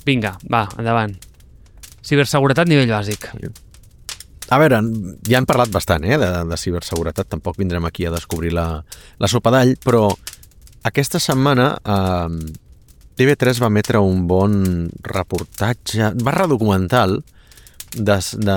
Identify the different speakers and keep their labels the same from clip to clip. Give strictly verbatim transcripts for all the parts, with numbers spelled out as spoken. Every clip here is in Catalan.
Speaker 1: Vinga, va, endavant. Ciberseguretat nivell bàsic.
Speaker 2: A veure, ja hem parlat bastant eh, de, de ciberseguretat, tampoc vindrem aquí a descobrir la, la sopa d'all, però aquesta setmana eh, T V tres va emetre un bon reportatge, barra documental, de, de,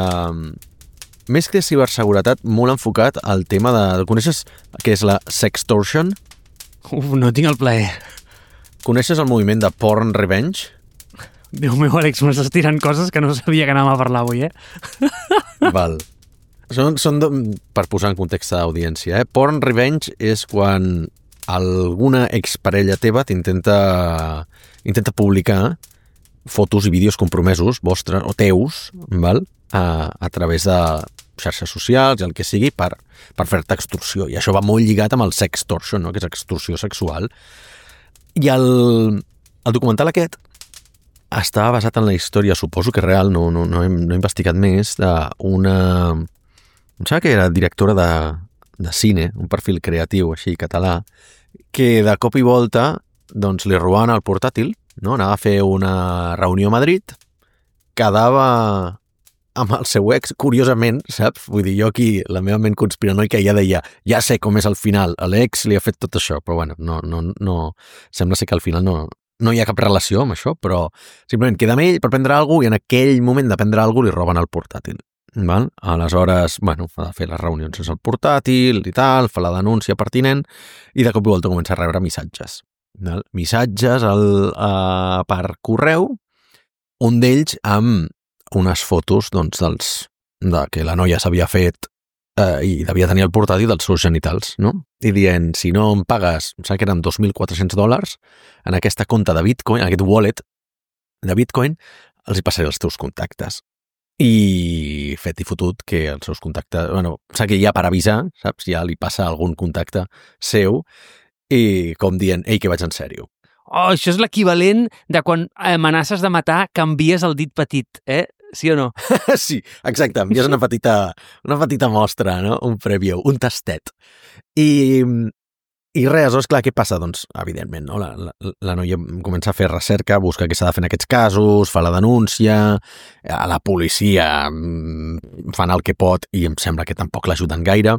Speaker 2: més que de ciberseguretat, molt enfocat al tema de... Coneixes què és la sextortion?
Speaker 1: Uf, no tinc el plaer.
Speaker 2: Coneixes el moviment de porn revenge?
Speaker 1: Déu meu, Àlex, m'estàs tirant coses que no sabia que anàvem a parlar avui, eh?
Speaker 2: Val. Són, són de, per posar en context a l'audiència, eh? Porn revenge és quan alguna exparella teva t'intenta intenta publicar fotos i vídeos compromesos vostres o teus, val? A, a través de xarxes socials i el que sigui per, per fer-te extorsió. I això va molt lligat amb el sextortion, no? Que és extorsió sexual. I el, el documental aquest estava basat en la història, suposo que real, no, no, no, he, no he investigat més, d'una... Em sembla que era directora de, de cine, un perfil creatiu així, català, que de cop i volta doncs, li robaven el portàtil, no? Anava a fer una reunió a Madrid, quedava amb el seu ex, curiosament, saps? Vull dir, jo aquí, la meva ment conspiranoica ja deia, ja sé com és el final, l'ex li ha fet tot això, però bueno, no, no, no, sembla ser que al final no... No hi ha cap relació amb això, però simplement queda amb ell per prendre alguna cosa i en aquell moment de prendre alguna cosa li roben el portàtil. Val? Aleshores, bueno, fa de fer les reunions sense el portàtil i tal, fa la denúncia pertinent i de cop i volta comença a rebre missatges. Val? Missatges al, uh, per correu, un d'ells amb unes fotos doncs, dels, de que la noia s'havia fet eh, i devia tenir el portàtil dels seus genitals, no? I dient, si no em pagues, em sembla que eren dos mil quatre-cents dòlars, en aquesta compte de Bitcoin, en aquest wallet de Bitcoin, els hi passaré els teus contactes. I fet i fotut que els seus contactes... Bueno, sap que ja per avisar, saps? Ja li passa algun contacte seu i com dient, ei, que vaig en sèrio.
Speaker 1: Oh, això és l'equivalent de quan amenaces de matar canvies el dit petit, eh? Sí o no?
Speaker 2: Sí, exacte, envies una petita, una petita mostra, no? Un preview, un tastet. I, i res, aleshores, clar, què passa? Doncs, evidentment, no? la, la, la noia comença a fer recerca, busca què s'ha de fer en aquests casos, fa la denúncia, a la policia fan el que pot i em sembla que tampoc l'ajuden gaire.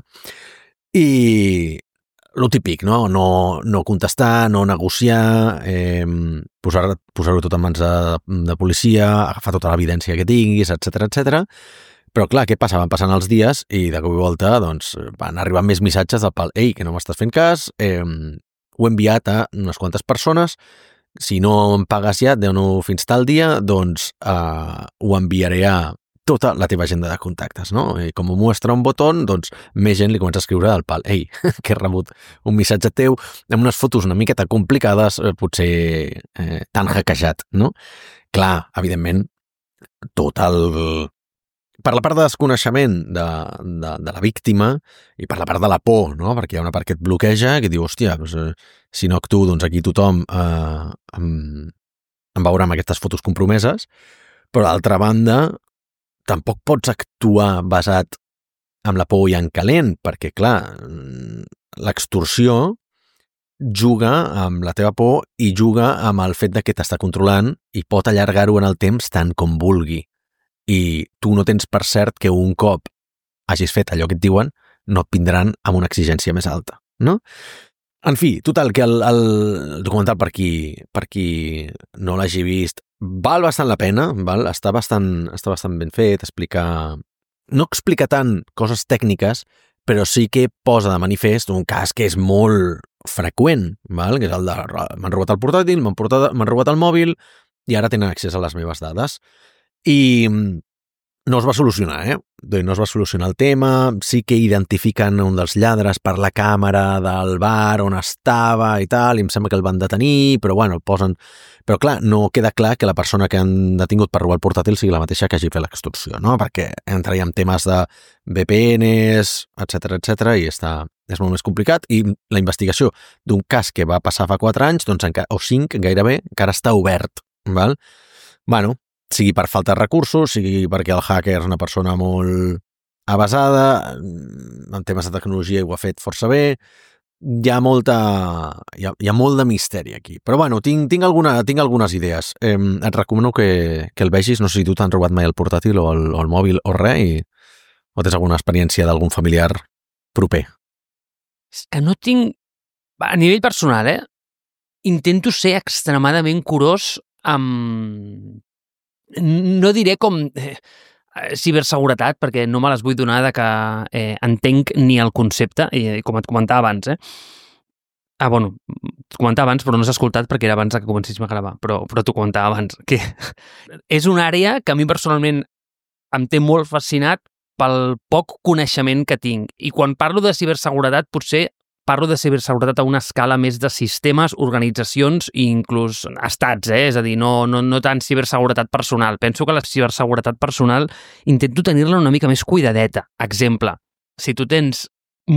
Speaker 2: I lo típic, no? No, no contestar, no negociar, eh, posar, posar-ho tot en mans de, de policia, agafar tota l'evidència que tinguis, etcètera, etcètera. Però clar, què passa? Van passant els dies i de cop i volta doncs, van arribar més missatges del pal, ei, que no m'estàs fent cas, eh, ho he enviat a unes quantes persones, si no em pagues ja, déu-no fins tal dia, doncs eh, ho enviaré a tota la teva agenda de contactes, no? I com ho muestra un botó, doncs més gent li comença a escriure del pal, ei, que he rebut un missatge teu amb unes fotos una miqueta complicades, potser eh, tan hackejat, no? Clar, evidentment, tot el... Per la part de desconeixement de, de, de la víctima i per la part de la por, no? Perquè hi ha una part que et bloqueja, que diu, hòstia, doncs, eh, si no actuo, doncs aquí tothom eh, em, em veurà amb aquestes fotos compromeses, però d'altra banda, tampoc pots actuar basat en la por i en calent, perquè, clar, l'extorsió juga amb la teva por i juga amb el fet de que t'està controlant i pot allargar-ho en el temps tant com vulgui. I tu no tens per cert que un cop hagis fet allò que et diuen, no et vindran amb una exigència més alta, no? En fi, total, que el, el documental, per qui, per qui no l'hagi vist, val bastant la pena, val? Està bastant, està bastant ben fet, explica... No explica tant coses tècniques, però sí que posa de manifest un cas que és molt freqüent, val? Que és el de m'han robat el portàtil, m'han portat, m'han robat el mòbil i ara tenen accés a les meves dades. I no es va solucionar, eh? No es va solucionar el tema, sí que identifiquen un dels lladres per la càmera del bar on estava i tal, i em sembla que el van detenir, però bueno, el posen... Però clar, no queda clar que la persona que han detingut per robar el portàtil sigui la mateixa que hagi fet l'extorsió, no? Perquè entraria en temes de V P Ns, etcètera, etcètera, i està, és molt més complicat, i la investigació d'un cas que va passar fa quatre anys, doncs, o cinc gairebé, encara està obert, val? Bueno, sigui per falta de recursos, sigui perquè el hacker és una persona molt avasada, en temes de tecnologia ho ha fet força bé, hi ha molta... Hi ha, hi ha molt de misteri aquí. Però bueno, tinc, tinc, alguna, tinc algunes idees. Eh, et recomano que, que el vegis. No sé si tu t'han robat mai el portàtil o el, o el mòbil o res, i, o tens alguna experiència d'algun familiar proper.
Speaker 1: És que no tinc... A nivell personal, eh? Intento ser extremadament curós amb... No diré com... Eh, ciberseguretat, perquè no me les vull donar de que eh, entenc ni el concepte, i com et comentava abans, eh? Ah, bueno, t'ho comentava abans, però no s'ha escoltat perquè era abans que comencéssim a gravar, però, però t'ho comentava abans, que és una àrea que a mi personalment em té molt fascinat pel poc coneixement que tinc. I quan parlo de ciberseguretat, potser parlo de ciberseguretat a una escala més de sistemes, organitzacions i inclús estats, eh? És a dir, no, no, no tant ciberseguretat personal. Penso que la ciberseguretat personal intento tenir-la una mica més cuidadeta. Exemple, si tu tens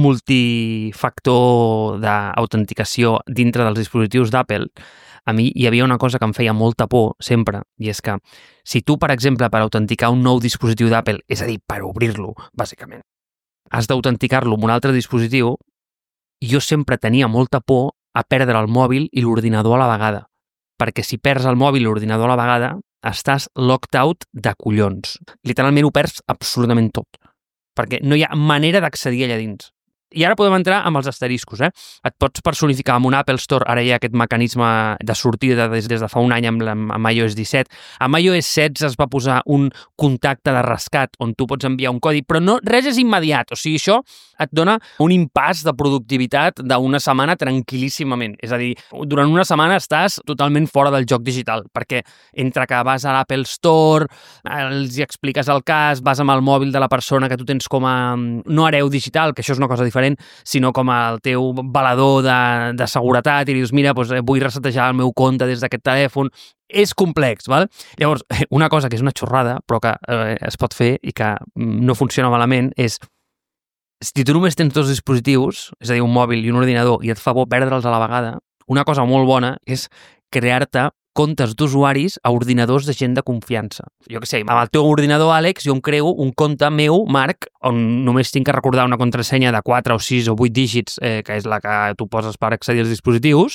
Speaker 1: multifactor d'autenticació dintre dels dispositius d'Apple, a mi hi havia una cosa que em feia molta por sempre, i és que si tu, per exemple, per autenticar un nou dispositiu d'Apple, és a dir, per obrir-lo, bàsicament, has d'autenticar-lo amb un altre dispositiu, jo sempre tenia molta por a perdre el mòbil i l'ordinador a la vegada. Perquè si perds el mòbil i l'ordinador a la vegada, estàs locked out de collons. Literalment ho perds absolutament tot. Perquè no hi ha manera d'accedir allà dins. I ara podem entrar amb els asteriscos, eh? Et pots personificar amb un Apple Store, ara hi ha aquest mecanisme de sortida des, des de fa un any amb, la, amb iOS disset. Amb iOS setze es va posar un contacte de rescat on tu pots enviar un codi, però no, res és immediat. O sigui, això et dona un impàs de productivitat d'una setmana tranquil·líssimament. És a dir, durant una setmana estàs totalment fora del joc digital, perquè entre que vas a l'Apple Store, els hi expliques el cas, vas amb el mòbil de la persona que tu tens com a no hereu digital, que això és una cosa diferent, sinó com el teu valedor de, de seguretat, i dius, mira, doncs, vull resetejar el meu compte des d'aquest telèfon. És complex, val? Llavors, una cosa que és una xorrada, però que eh, es pot fer i que no funciona malament, és si tu només tens dos dispositius, és a dir, un mòbil i un ordinador, i et fa por perdre'ls a la vegada, una cosa molt bona és crear-te comptes d'usuaris a ordinadors de gent de confiança. Jo què sé, amb el teu ordinador, Àlex, jo em creo un compte meu, Marc, on només tinc que recordar una contrasenya de quatre o sis o vuit dígits, eh, que és la que tu poses per accedir als dispositius,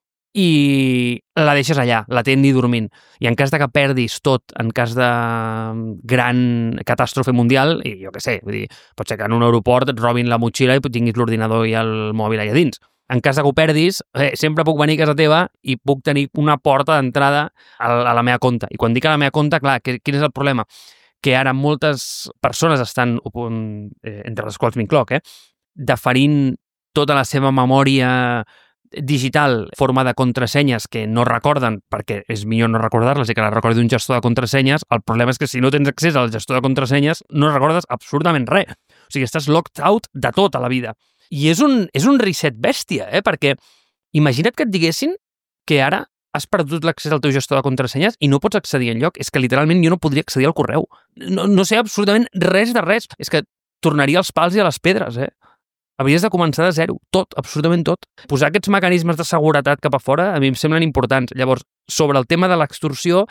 Speaker 1: i la deixes allà, l'atent i dormint. I en cas de que perdis tot, en cas de gran catàstrofe mundial, i jo què sé, vull dir, pot ser que en un aeroport et robin la motxilla i tinguis l'ordinador i el mòbil allà dins. En cas de que ho perdis, eh, sempre puc venir a casa teva i puc tenir una porta d'entrada a, a la meva compte. I quan dic a la meva compte, clar, que, quin és el problema? Que ara moltes persones estan, eh, entre les quals m'incloc, eh, deferint tota la seva memòria digital, forma de contrasenyes que no recorden, perquè és millor no recordar-les i que les recordi un gestor de contrasenyes. El problema és que si no tens accés al gestor de contrasenyes, no recordes absolutament res. O sigui, estàs locked out de tot a la vida. I és un, és un reset bèstia, eh? Perquè imagina't que et diguessin que ara has perdut l'accés al teu gestor de contrasenyes i no pots accedir enlloc. És que literalment jo no podria accedir al correu. No, no sé absolutament res de res. És que tornaria als pals i a les pedres, eh? Hauries de començar de zero. Tot, absolutament tot. Posar aquests mecanismes de seguretat cap a fora a mi em semblen importants. Llavors, sobre el tema de l'extorsió,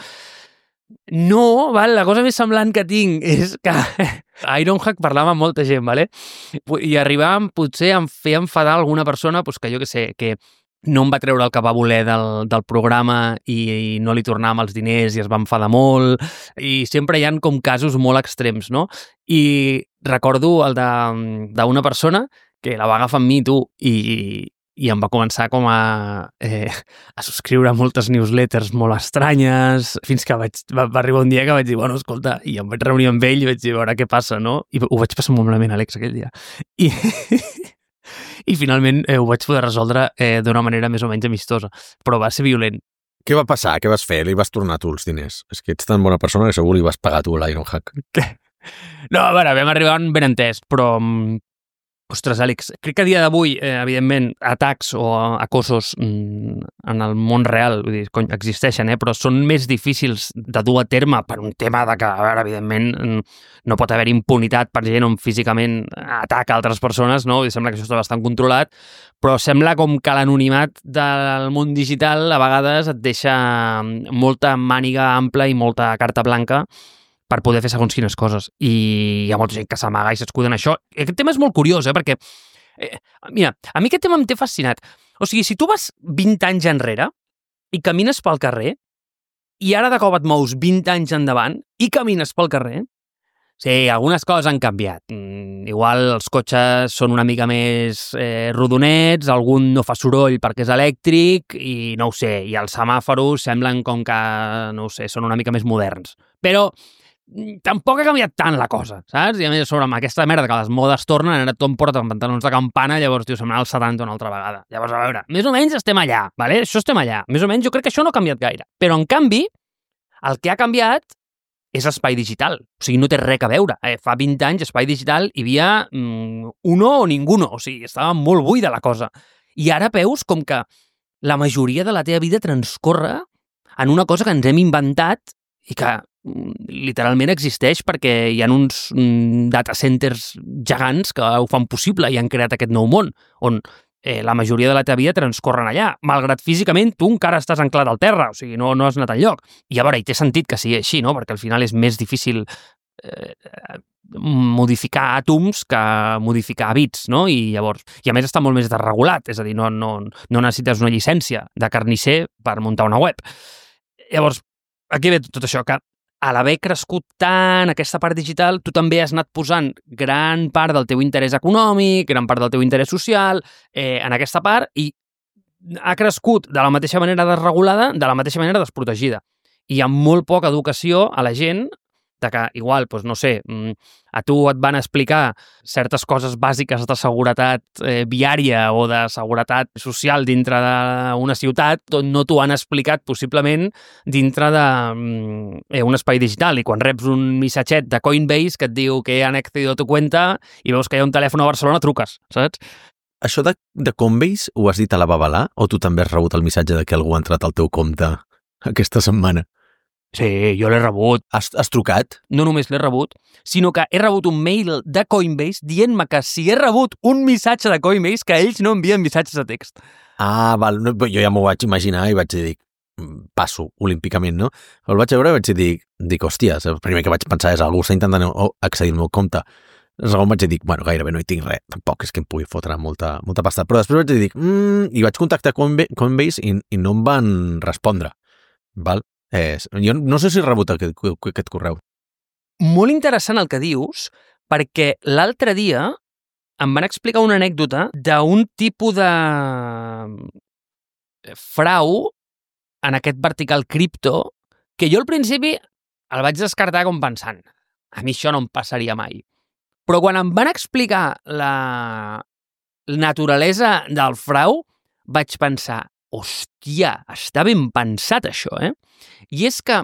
Speaker 1: no, val? La cosa més semblant que tinc és que a Ironhack parlava amb molta gent, vale? I arribàvem, potser em feia enfadar alguna persona, doncs que jo què sé, que no em va treure el que va voler del, del programa i, i no li tornàvem els diners i es va enfadar molt, i sempre hi ha com casos molt extrems, no? I recordo el d'una persona que la va agafar amb mi, tu, i, i em va començar com a, eh, a subscriure moltes newsletters molt estranyes, fins que vaig, va, va arribar un dia que vaig dir, bueno, escolta, i em vaig reunir amb ell i vaig dir, a veure què passa, no? I ho vaig passar molt malament, Àlex, aquell dia. I, i finalment eh, ho vaig poder resoldre eh, d'una manera més o menys amistosa, però va ser violent.
Speaker 2: Què va passar? Què vas fer? Li vas tornar tu els diners? És que ets tan bona persona que segur li vas pagar tu l'Ironhack.
Speaker 1: Què? No, a veure, vam arribar un ben entès, però... Ostres, Àlex, crec que a dia d'avui, eh, evidentment, atacs o acosos mm, en el món real, vull dir, cony, existeixen, eh, però són més difícils de dur a terme per un tema de que, a veure, evidentment, no pot haver impunitat per gent on físicament ataca altres persones, no? I sembla que això està bastant controlat, però sembla com que l'anonimat del món digital a vegades et deixa molta màniga ampla i molta carta blanca per poder fer segons quines coses. I hi ha molta gent que s'amaga i s'escuda en això. I aquest tema és molt curiós, eh? Perquè Eh, mira, a mi aquest tema em té fascinat. O sigui, si tu vas vint anys enrere i camines pel carrer i ara de cop et mous vint anys endavant i camines pel carrer, sí, algunes coses han canviat. Mm, igual els cotxes són una mica més eh, rodonets, algun no fa soroll perquè és elèctric i no ho sé, i els semàforos semblen com que, no ho sé, són una mica més moderns. Però mm, tampoc ha canviat tant la cosa, saps? I a més sobre amb aquesta merda que les modes tornen, ara tothom porta pantalons de campana, llavors, tio, sembla els setanta una altra vegada. Llavors, a veure, més o menys estem allà, vale? Això estem allà. Més o menys jo crec que això no ha canviat gaire. Però, en canvi, el que ha canviat és l'espai digital. O sigui, no té res a veure. Eh, fa vint anys, espai digital, hi havia mm, uno o ninguno. O sigui, estava molt buida la cosa. I ara veus com que la majoria de la teva vida transcorre en una cosa que ens hem inventat i que mm, literalment existeix perquè hi ha uns mm, data centers gegants que ho fan possible i han creat aquest nou món, on eh, la majoria de la teva vida transcorren allà. Malgrat físicament tu encara estàs anclat al terra, o sigui, no, no has anat enlloc. I a veure, hi té sentit que sigui així, no? Perquè al final és més difícil eh, modificar àtoms que modificar bits, no? I llavors, i a més està molt més desregulat, és a dir, no, no, no necessites una llicència de carnisser per muntar una web. Llavors, aquí ve tot això, que a l'haver crescut tant aquesta part digital, tu també has anat posant gran part del teu interès econòmic, gran part del teu interès social eh, en aquesta part i ha crescut de la mateixa manera desregulada, de la mateixa manera desprotegida. I hi ha molt poca educació a la gent de que, igual, doncs no sé, a tu et van explicar certes coses bàsiques de seguretat eh, viària o de seguretat social dintre d'una ciutat, no t'ho han explicat possiblement dintre d'un eh, espai digital. I quan reps un missatget de Coinbase que et diu que han accedido a tu cuenta i veus que hi ha un telèfon a Barcelona, truques, saps?
Speaker 2: Això de, de Coinbase ho has dit a la babalà o tu també has rebut el missatge de que algú ha entrat al teu compte aquesta setmana?
Speaker 1: Sí, jo l'he rebut.
Speaker 2: Has, has trucat?
Speaker 1: No només l'he rebut, sinó que he rebut un mail de Coinbase dient-me que si he rebut un missatge de Coinbase, que ells no envien missatges de text.
Speaker 2: Ah, val. No, jo ja m'ho vaig imaginar i vaig dir, passo olímpicament, no? El vaig veure i vaig dir, dic, hòstia, el primer que vaig pensar és algú està intentant accedir al meu compte. El segon vaig dir, bueno, gairebé no hi tinc res, tampoc és que em pugui fotre molta, molta pasta. Però després vaig dir, mmm, i vaig contactar Coinbase i, i no em van respondre, val? Eh, jo no sé si he rebut aquest, aquest correu.
Speaker 1: Molt interessant el que dius, perquè l'altre dia em van explicar una anècdota d'un tipus de frau en aquest vertical cripto que jo al principi el vaig descartar com pensant, a mi això no em passaria mai. Però quan em van explicar la naturalesa del frau, vaig pensar, hòstia, està ben pensat això, eh? I és que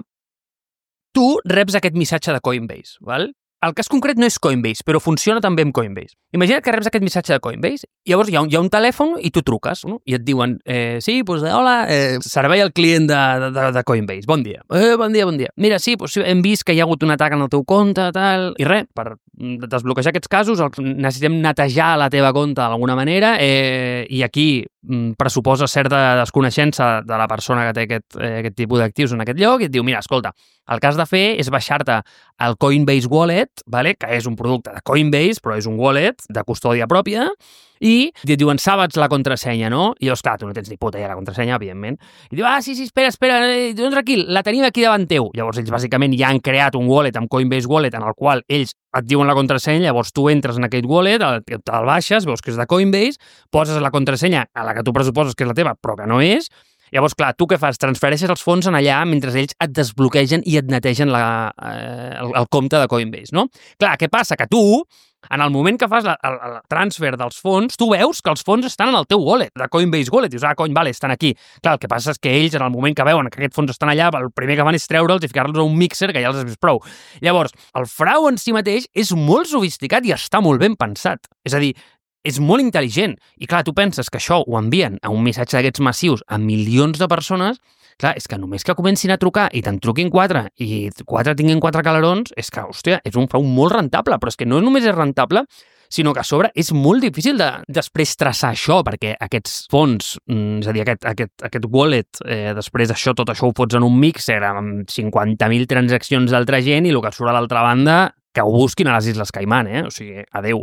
Speaker 1: tu reps aquest missatge de Coinbase, val? El cas concret no és Coinbase, però funciona també amb Coinbase. Imagina't que reps aquest missatge de Coinbase, i llavors hi ha un, hi ha un telèfon i tu truques, no? I et diuen, eh, sí, doncs, hola, eh, servei al client de, de, de Coinbase, bon dia. Eh, bon dia, bon dia. Mira, sí, doncs, hem vist que hi ha hagut un atac en el teu compte, tal, i res, per desbloquejar aquests casos necessitem netejar la teva compte d'alguna manera eh, i aquí mm, pressuposa certa desconeixença de la persona que té aquest, eh, aquest tipus d'actius en aquest lloc i et diu, mira, escolta, el que has de fer és baixar-te el Coinbase Wallet, vale? Que és un producte de Coinbase, però és un wallet de custòdia pròpia, i et diuen, sabes la contrasenya, no? I llavors, clar, tu no tens ni puta idea la contrasenya, evidentment. I diu, ah, sí, sí, espera, espera, eh, tranquil, la tenim aquí davant teu. Llavors, ells bàsicament ja han creat un wallet amb Coinbase Wallet en el qual ells et diuen la contrasenya, llavors tu entres en aquell wallet, te'l baixes, veus que és de Coinbase, poses la contrasenya a la que tu pressuposes que és la teva, però que no és. Llavors, clar, tu què fas? Transfereixes els fons en allà mentre ells et desbloquegen i et netegen la, eh, el, el compte de Coinbase, no? Clar, què passa? Que tu, en el moment que fas la, el, el transfer dels fons, tu veus que els fons estan en el teu wallet, de Coinbase Wallet. Dius, ah, cony, vale, estan aquí. Clar, el que passa és que ells, en el moment que veuen que aquests fons estan allà, el primer que fan és treure'ls i ficar-los a un mixer, que ja els has vist prou. Llavors, el frau en si mateix és molt sofisticat i està molt ben pensat. És a dir, és molt intel·ligent. I clar, tu penses que això ho envien a un missatge d'aquests massius a milions de persones, clar, és que només que comencin a trucar i te'n truquin quatre i quatre tinguin quatre calarons, és que, hòstia, és un frau molt rentable, però és que no només és rentable, sinó que a sobre és molt difícil de després traçar això, perquè aquests fons, és a dir, aquest, aquest, aquest wallet, eh, després això, tot això ho fots en un mixer amb cinquanta mil transaccions d'altra gent i el que surt a l'altra banda, que ho busquin a les Isles Caimán, eh? O sigui, adeu.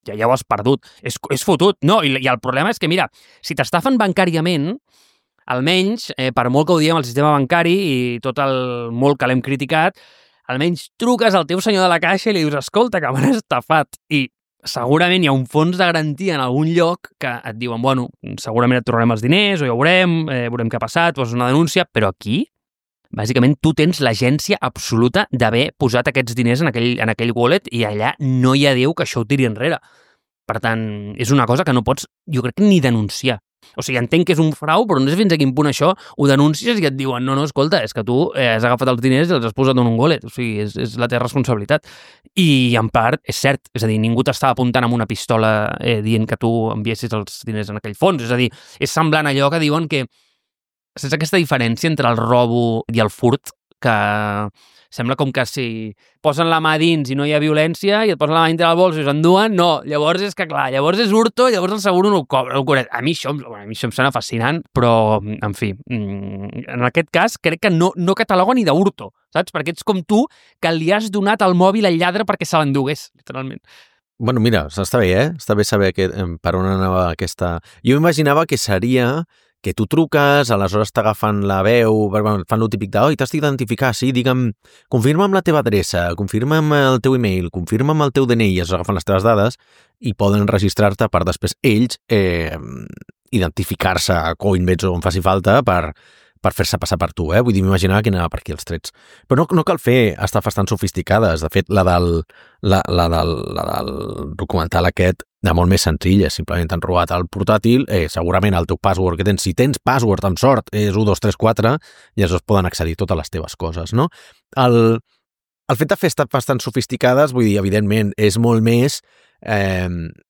Speaker 1: ja, ja ho has perdut. És, és fotut. No, i, i el problema és que, mira, si t'estafen bancàriament, almenys, eh, per molt que ho diem al sistema bancari i tot el molt que l'hem criticat, almenys truques al teu senyor de la caixa i li dius, escolta, que m'han estafat. I segurament hi ha un fons de garantia en algun lloc que et diuen, bueno, segurament et tornarem els diners, o ja ho veurem, eh, veurem què ha passat, poses una denúncia, però aquí, bàsicament, tu tens l'agència absoluta d'haver posat aquests diners en aquell, en aquell wallet i allà no hi ha Déu que això ho tiri enrere. Per tant, és una cosa que no pots, jo crec, ni denunciar. O sigui, entenc que és un frau, però no sé fins a quin punt això ho denuncies i et diuen, no, no, escolta, és que tu eh, has agafat els diners i els has posat en un wallet. O sigui, és, és la teva responsabilitat. I, en part, és cert, és a dir, ningú t'estava apuntant amb una pistola eh, dient que tu enviessis els diners en aquell fons. És a dir, és semblant allò que diuen que és aquesta diferència entre el robo i el furt, que sembla com que si posen la mà dins i no hi ha violència i et posen la mà dintre del bols i us enduen, no, llavors és que clar, llavors és hurto i llavors el seguro no ho cobra. No ho cobra. A mi això, a mi això em sembla fascinant, però, en fi, en aquest cas crec que no, no cataloga ni d'hurto, saps? Perquè ets com tu que li has donat el mòbil al lladre perquè se l'endugués, literalment.
Speaker 2: Bueno, mira, està bé, eh? Està bé saber que, per on anava aquesta... Jo imaginava que seria que tu truques, aleshores t'agafen la veu, fan lo típic de, oi, t'has d'identificar, sí, digue'm, confirma'm la teva adreça, confirma'm el teu email, confirma'm el teu D N I, i es agafen les teves dades i poden registrar-te per després ells eh, identificar-se a Coinbase o on faci falta per, per fer-se passar per tu, eh? Vull dir, m'imaginava que anava per aquí els trets. Però no, no cal fer estafes tan sofisticades. De fet, la del, la, la del, la del documental aquest de molt més senzill, és simplement t'han robat el portàtil, eh, segurament el teu password que tens, si tens password amb sort, és u dos tres quatre, i llavors poden accedir totes les teves coses, no? El, el fet de fer estafes tan sofisticades, vull dir, evidentment, és molt més... Eh,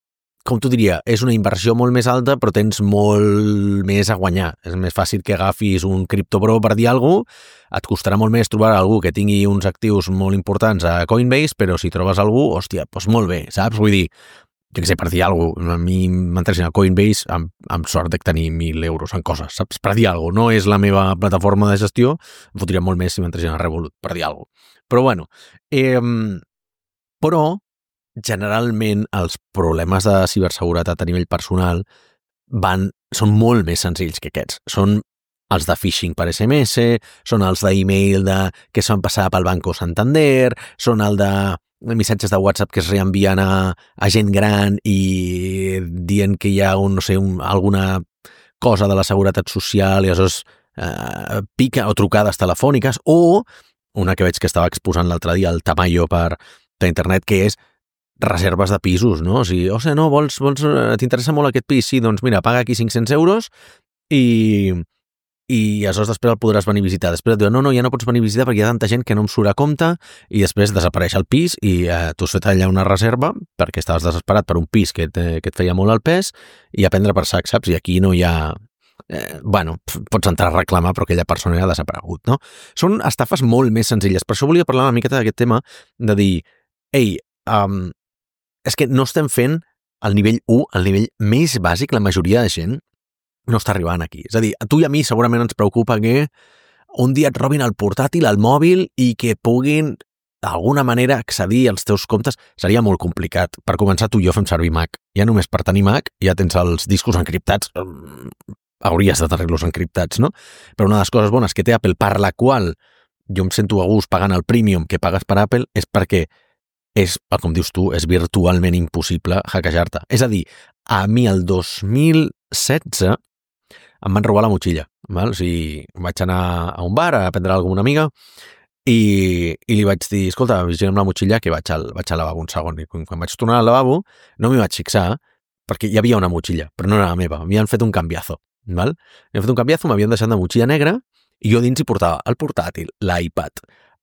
Speaker 2: com t'ho diria, és una inversió molt més alta, però tens molt més a guanyar. És més fàcil que agafis un criptobro per dir alguna cosa, et costarà molt més trobar algú que tingui uns actius molt importants a Coinbase, però si trobes algú, hòstia, doncs molt bé, saps? Vull dir, jo què sé, per dir alguna cosa, a mi m'entreixen a Coinbase amb, amb sort de tenir mil euros en coses, saps? Per dir alguna cosa, no és la meva plataforma de gestió, em fotria molt més si m'entreixen a Revolut, per dir alguna cosa. Però bueno, eh, però generalment els problemes de ciberseguretat a nivell personal van, són molt més senzills que aquests. Són els de phishing per S M S, són els d'e-mail de, que s'han passat pel Banco Santander, són el de missatges de WhatsApp que es reenvien a, a gent gran i dient que hi ha un, no sé, un, alguna cosa de la seguretat social i aleshores eh, pica, o trucades telefòniques, o una que veig que estava exposant l'altre dia, el Tamayo per, per internet, que és reserves de pisos, no? O sigui, o sigui, no, vols, vols, t'interessa molt aquest pis? Sí, doncs mira, paga aquí cinc-cents euros i, i aleshores després el podràs venir a visitar. Després et diuen, no, no, ja no pots venir a visitar perquè hi ha tanta gent que no em surt a compte, i després desapareix el pis i eh, tu has fet allà una reserva perquè estaves desesperat per un pis que, te, que et feia molt al pes i a prendre per sac, saps? I aquí no hi ha... Eh, bueno, pots entrar a reclamar però aquella persona ja ha desaparegut, no? Són estafes molt més senzilles. Per això volia parlar una miqueta d'aquest tema de dir, ei, um, és que no estem fent el nivell u, el nivell més bàsic, la majoria de gent no està arribant aquí. És a dir, a tu i a mi segurament ens preocupa que un dia et robin el portàtil, el mòbil, i que puguin d'alguna manera accedir als teus comptes. Seria molt complicat. Per començar, tu i jo fem servir Mac. Ja només per tenir Mac ja tens els discos encriptats. Hauries de tenir-los encriptats, no? Però una de les coses bones que té Apple, per la qual jo em sento a gust pagant el premium que pagues per Apple, és perquè és, com dius tu, és virtualment impossible hackejar-te. És a dir, a mi el dos mil setze em van robar la motxilla. Val? O sigui, vaig anar a un bar a prendre alguna una amiga i, i li vaig dir, escolta, vigila'm la motxilla que vaig al, vaig al lavabo un segon. I quan vaig tornar al lavabo no m'hi vaig fixar perquè hi havia una motxilla, però no era la meva. M'havien fet un canviazo. Val? M'havien fet un canviazo, m'havien deixat una motxilla negra i jo dins hi portava el portàtil, l'iPad,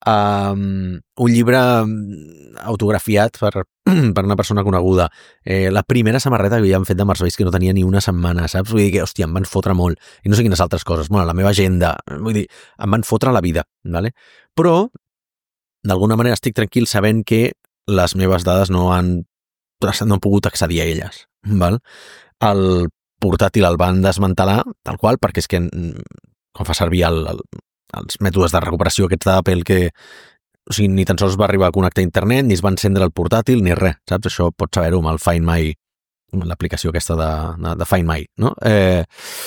Speaker 2: Um, un llibre autografiat per, per una persona coneguda, eh, la primera samarreta que havien fet de Marsbase que no tenia ni una setmana, saps? Vull dir que, hòstia, em van fotre molt, i no sé quines altres coses, bueno, la meva agenda, vull dir, em van fotre la vida, vale? Però d'alguna manera estic tranquil sabent que les meves dades no han, no han pogut accedir a elles, val? El portàtil el van desmantelar tal qual, perquè és que quan fa servir el, el els mètodes de recuperació aquests d'Apple que, o sigui, ni tan sols va arribar a connectar a internet, ni es va encendre el portàtil, ni res, saps? Això pots saber-ho amb el Find My, l'aplicació aquesta de, de, de Find My, no? Eh,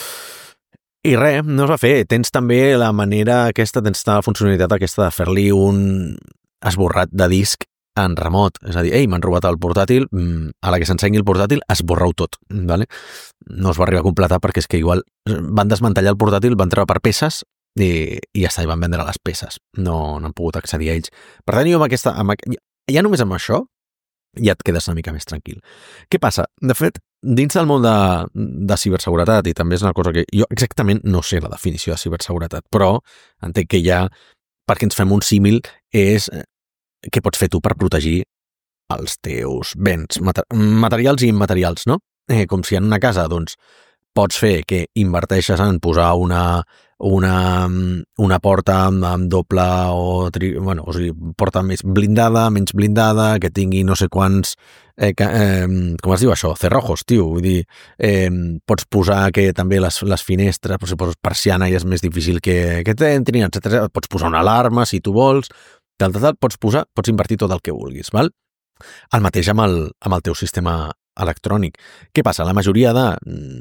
Speaker 2: I res, no es va fer. Tens també la manera aquesta, tens la funcionalitat aquesta de fer-li un esborrat de disc en remot. És a dir, ei, m'han robat el portàtil, a la que s'encengui el portàtil, esborreu tot, ¿vale? No es va arribar a completar perquè és que igual van desmantellar el portàtil, van treure per peces i, i ja està, i van vendre les peces. No, no han pogut accedir a ells. Per tant, jo amb aquesta... Amb, ja només amb això ja et quedes una mica més tranquil. Què passa? De fet, dins del món de, de ciberseguretat, i també és una cosa que jo exactament no sé la definició de ciberseguretat, però entenc que ja, perquè ens fem un símil, és què pots fer tu per protegir els teus béns materials i immaterials, no? Eh, com si en una casa, doncs, pots fer que inverteixes en posar una, una, una porta amb, amb doble o, tri, bueno, o sigui, porta més blindada, menys blindada, que tingui no sé quants, eh, que, eh, com es diu això? Cerrojos, tio. Vull dir, eh, pots posar que també les, les finestres, si poses persiana i és més difícil que, que t'entrin, etcètera. Pots posar una alarma, si tu vols, tal, tal, tal, pots posar, pots invertir tot el que vulguis, val? El mateix amb el, amb el teu sistema electrònic. Què passa? La majoria de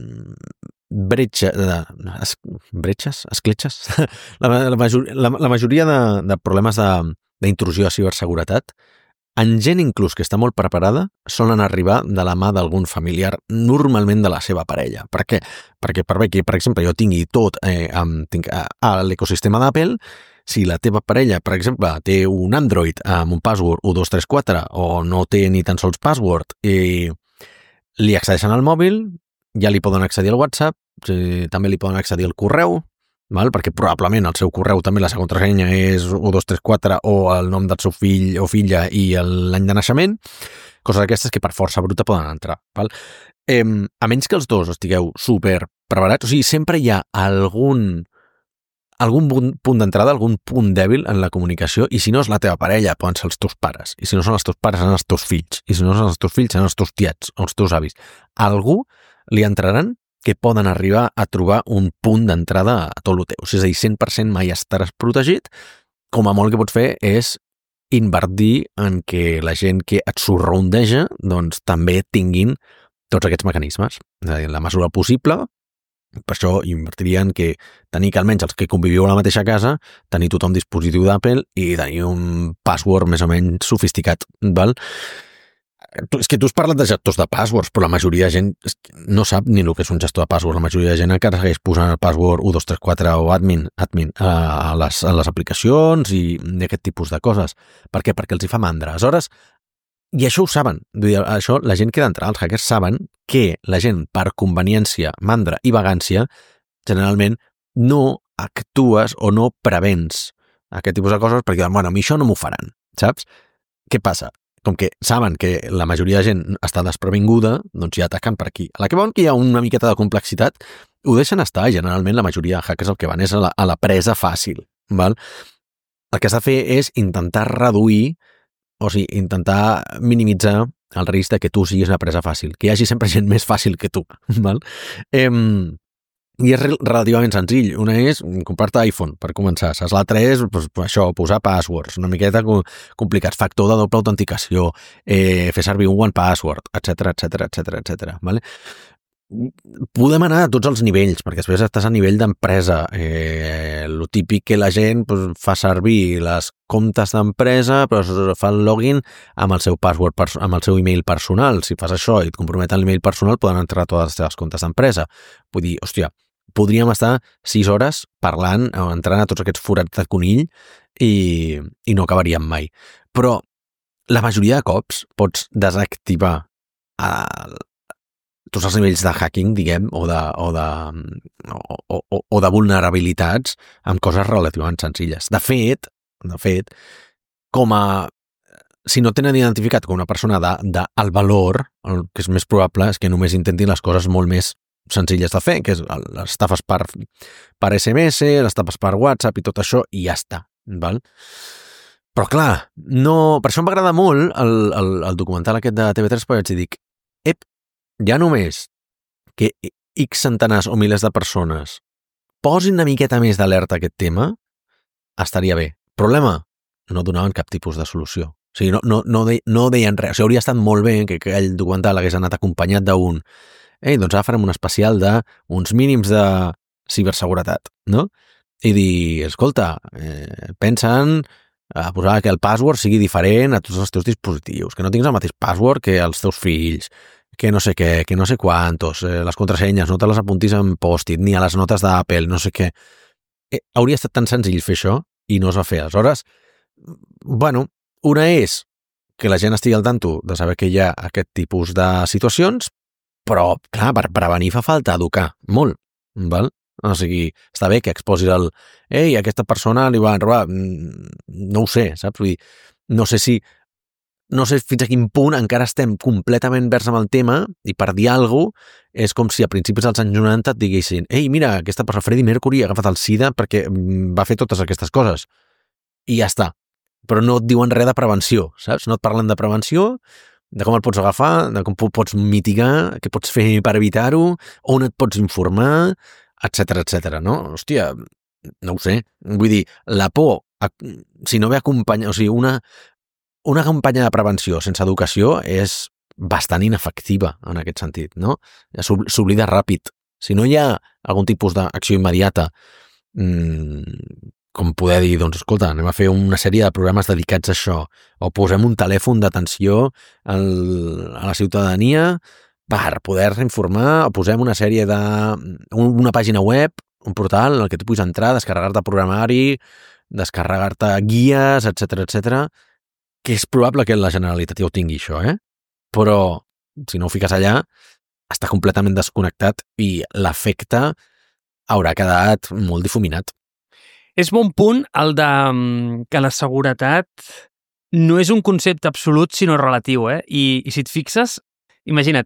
Speaker 2: bretxa, de, es, bretxes, escletxes, la, la, major, la, la majoria de, de problemes d'intrusió a ciberseguretat, en gent inclús que està molt preparada, solen arribar de la mà d'algun familiar, normalment de la seva parella. Per què? Perquè per bé que, per exemple, jo tingui tot eh, amb, tinc, a, a l'ecosistema d'Apple, si la teva parella, per exemple, té un Android amb un password u dos tres quatre o no té ni tan sols password i li accedeixen al mòbil, ja li poden accedir al WhatsApp, també li poden accedir al correu, val? Perquè probablement el seu correu també la seva contrasenya és u dos tres quatre o el nom del seu fill o filla i l'any de naixement, coses d'aquestes que per força bruta poden entrar. Val? Eh, a menys que els dos estigueu super preparats, o sigui, sempre hi ha algun algun punt d'entrada, algun punt dèbil en la comunicació, i si no és la teva parella, poden ser els teus pares, i si no són els teus pares, són els teus fills, i si no són els teus fills, són els teus tiets o els teus avis. A algú li entraran que poden arribar a trobar un punt d'entrada a tot el teu. És a dir, cent per cent mai estaràs protegit, com a molt que pots fer és invertir en que la gent que et sorrondeja doncs també tinguin tots aquests mecanismes. És a dir, en la mesura possible. Per això invertiria en que tenir que almenys els que conviviu a la mateixa casa, tenir tothom dispositiu d'Apple i tenir un password més o menys sofisticat, val? És que tu has parlat de gestors de passwords, però la majoria de gent no sap ni el que és un gestor de passwords. La majoria de gent encara segueix posant el password u dos tres quatre o admin, admin a, les, a les aplicacions i aquest tipus de coses. Per què? Perquè els hi fa mandra. Aleshores, i això ho saben. Això, la gent que d'entrar, els hackers saben que la gent, per conveniència, mandra i vagància, generalment no actues o no prevens aquest tipus de coses perquè, bueno, a mi això no m'ho faran, saps? Què passa? Com que saben que la majoria de gent està desprevinguda, doncs ja ataquen per aquí. A la que veuen que hi ha una miqueta de complexitat, ho deixen estar. Generalment la majoria de hackers el que van és a la, a la presa fàcil, val? El que s'ha de fer és intentar reduir, o sigui, intentar minimitzar el risc de que tu siguis una presa fàcil, que hi hagi sempre gent més fàcil que tu, val? Eh, I és relativament senzill. Una és comprar-te iPhone, per començar. Saps? L'altra és pues, això, posar passwords, una miqueta complicats, factor de doble autenticació, eh, fer servir un one password, etcètera, etcètera, etcètera, etcètera, vale? Podem anar a tots els nivells, perquè després estàs a nivell d'empresa. Eh, lo típic que la gent pues, fa servir les comptes d'empresa, però fa el login amb el seu password, amb el seu email personal. Si fas això i et comprometen l'email personal, poden entrar a totes les teves comptes d'empresa. Vull dir, hòstia, podríem estar sis hores parlant o entrant a tots aquests forats de conill i, i no acabaríem mai. Però la majoria de cops pots desactivar el tots els nivells de hacking, diguem, o de, o de, o, o, o de vulnerabilitats amb coses relativament senzilles. De fet, de fet, com a... Si no tenen identificat com una persona de, de el valor, el que és més probable és que només intentin les coses molt més senzilles de fer, que és les estafes per, per S M S, les estafes per WhatsApp i tot això, i ja està, val? Però clar, no... Per això m'agrada molt el, el, el documental aquest de T V tres, perquè vaig dir, dic, ep, ja només que X centenars o milers de persones posin una miqueta més d'alerta a aquest tema, estaria bé. Problema, no donaven cap tipus de solució. O sigui, no, no, no, de, no deien res. O sigui, hauria estat molt bé que aquell documental hagués anat acompanyat d'un ei, doncs ara farem un especial d'uns mínims de ciberseguretat, no? I dir, escolta, eh, pensen a posar que el password sigui diferent a tots els teus dispositius, que no tinguis el mateix password que els teus fills, que no sé què, que no sé quantos, eh, les contrasenyes, no te les apuntis en post-it, ni a les notes d'Apple, no sé què. Eh, hauria estat tan senzill fer això i no es va fer. Aleshores, bueno, una és que la gent estigui al tanto de saber que hi ha aquest tipus de situacions, però, clar, per prevenir fa falta educar molt, val? O sigui, està bé que exposis el ei, aquesta persona li van robar, no ho sé, saps? Vull dir, no sé si no sé fins a quin punt encara estem completament vers amb el tema i per dir alguna cosa és com si a principis dels anys noranta et diguessin ei, mira, aquesta persona, Freddie Mercury, ha agafat el SIDA perquè va fer totes aquestes coses. I ja està. Però no et diuen res de prevenció, saps? No et parlen de prevenció, de com el pots agafar, de com pots mitigar, què pots fer per evitar-ho, on et pots informar, etcètera, etcètera, no? Hòstia, no ho sé. Vull dir, la por, si no ve acompanyada, o sigui, una, una campanya de prevenció sense educació és bastant inefectiva en aquest sentit, no? S'oblida ràpid. Si no hi ha algun tipus d'acció immediata, mmm, com poder dir, doncs, escolta, anem a fer una sèrie de programes dedicats a això, o posem un telèfon d'atenció a la ciutadania per poder-se informar, o posem una sèrie de... una pàgina web, un portal en el que tu puguis entrar, descarregar-te programari, descarregar-te guies, etcètera, etcètera, que és probable que la Generalitat ja ho tingui, això, eh? Però, si no ho fiques allà, està completament desconnectat i l'efecte haurà quedat molt difuminat.
Speaker 1: És bon punt el de que la seguretat no és un concepte absolut, sinó relatiu, eh? I, i si et fixes, imagina't,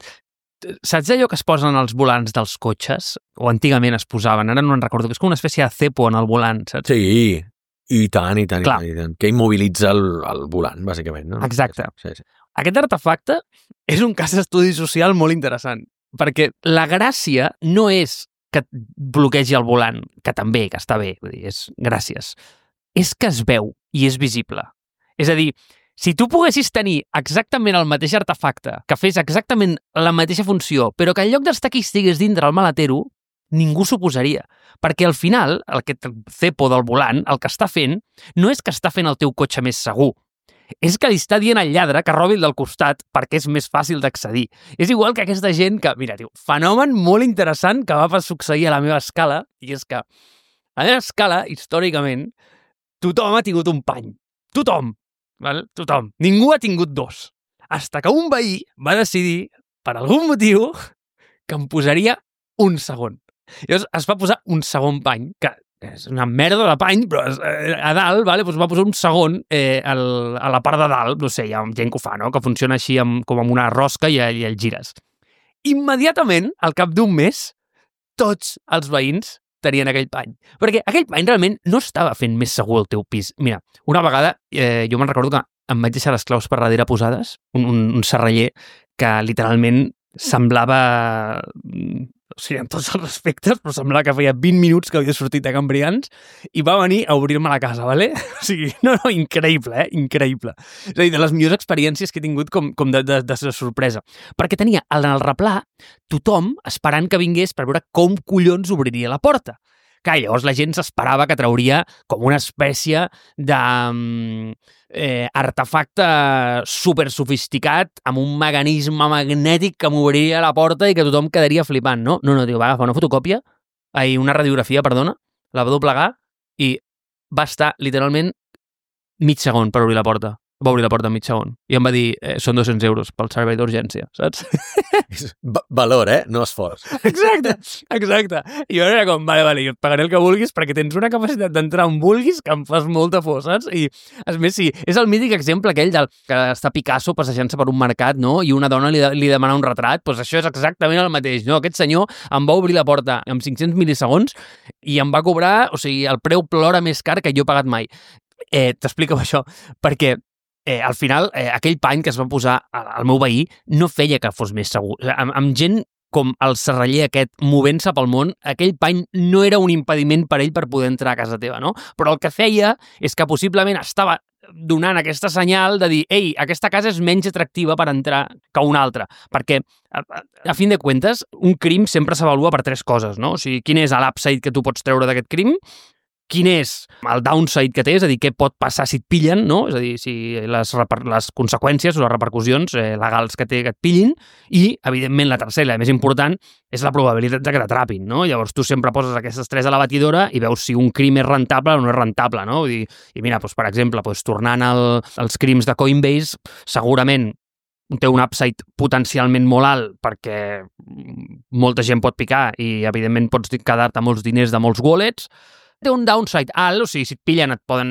Speaker 1: saps allò que es posen als volants dels cotxes? O antigament es posaven, ara no en recordo, que és com una espècie de cepo en el volant, saps?
Speaker 2: Sí, i tant, i tant,
Speaker 1: Clar.
Speaker 2: i tant, i tant. Que immobilitza el, el volant, bàsicament, no?
Speaker 1: Exacte.
Speaker 2: Sí, sí.
Speaker 1: Aquest artefacte és un cas d'estudi social molt interessant, perquè la gràcia no és que et bloquegi el volant, que també, que està bé, vull dir, és gràcies. És que es veu i és visible. És a dir, si tu poguessis tenir exactament el mateix artefacte, que fes exactament la mateixa funció, però que en lloc d'estar aquí estigués dintre el maletero, ningú s'ho posaria. Perquè al final, aquest cepo del volant, el que està fent, no és que està fent el teu cotxe més segur, és que li està dient al lladre que robi el del costat perquè és més fàcil d'accedir. És igual que aquesta gent que, mira, tio, fenomen molt interessant que va succeir a la meva escala, i és que a la meva escala, històricament, tothom ha tingut un pany. Tothom. Val? Tothom. Ningú ha tingut dos. Hasta que un veí va decidir, per algun motiu, que em posaria un segon. Llavors es va posar un segon pany, que és una merda de pany, però a dalt, vale? Pues va posar un segon eh, al, a la part de dalt, no sé, hi ha gent que ho fa, no? Que funciona així amb, com amb una rosca i, i el gires. Immediatament, al cap d'un mes, tots els veïns tenien aquell pany. Perquè aquell pany realment no estava fent més segur el teu pis. Mira, una vegada, eh, jo me'n recordo que em vaig deixar les claus per darrere posades, un, un, un serraller que literalment semblava... o sigui, en tots els respectes, però semblava que feia vint minuts que havia sortit de Cambrians i va venir a obrir-me la casa, ¿vale? O sigui, no, no, increïble, eh? Increïble. És a dir, de les millors experiències que he tingut com, com de, de, de sorpresa. Perquè tenia en el replà tothom esperant que vingués per veure com collons obriria la porta. Clar, llavors la gent s'esperava que trauria com una espècie de eh, artefacte super sofisticat amb un mecanisme magnètic que m'obriria la porta i que tothom quedaria flipant, no? No, no, tio, va agafar una fotocòpia, ai, una radiografia, perdona, la va doblegar i va estar literalment mig segon per obrir la porta. Va obrir la porta en mig segon. I em va dir, eh, són dos-cents euros pel servei d'urgència, saps?
Speaker 2: Va- valor, eh? No esforç.
Speaker 1: Exacte, exacte. I jo era com, vale, vale, jo et pagaré el que vulguis perquè tens una capacitat d'entrar on vulguis que em fas molta por, saps? I, a més, sí, és el mític exemple aquell del que està Picasso passejant-se per un mercat, no? I una dona li, li demana un retrat, doncs això és exactament el mateix, no? Aquest senyor em va obrir la porta en cinc-cents milisegons i em va cobrar, o sigui, el preu plora més car que jo he pagat mai. Eh, T'explico això, perquè Eh, al final, eh, aquell pany que es va posar al meu veí no feia que fos més segur. O sigui, amb, amb gent com el serraller aquest movent-se pel món, aquell pany no era un impediment per ell per poder entrar a casa teva, no? Però el que feia és que possiblement estava donant aquesta senyal de dir, ei, aquesta casa és menys atractiva per entrar que una altra, perquè a, a fin de comptes, un crim sempre s'avalua per tres coses, no? O sigui, quin és l'upside que tu pots treure d'aquest crim, quin és el downside que té, és a dir, què pot passar si et pillen, no? És a dir, si les, les conseqüències o les repercussions eh, legals que té que et pillin, i, evidentment, la tercera, la més important, és la probabilitat de que t'atrapin, no? Llavors, tu sempre poses aquestes tres a la batidora i veus si un crim és rentable o no és rentable, no? I, i mira, doncs, per exemple, doncs, tornant al, als crims de Coinbase, segurament té un upside potencialment molt alt perquè molta gent pot picar i, evidentment, pots quedar-te molts diners de molts wallets. Té un downside alt, o sigui, si et pillen et poden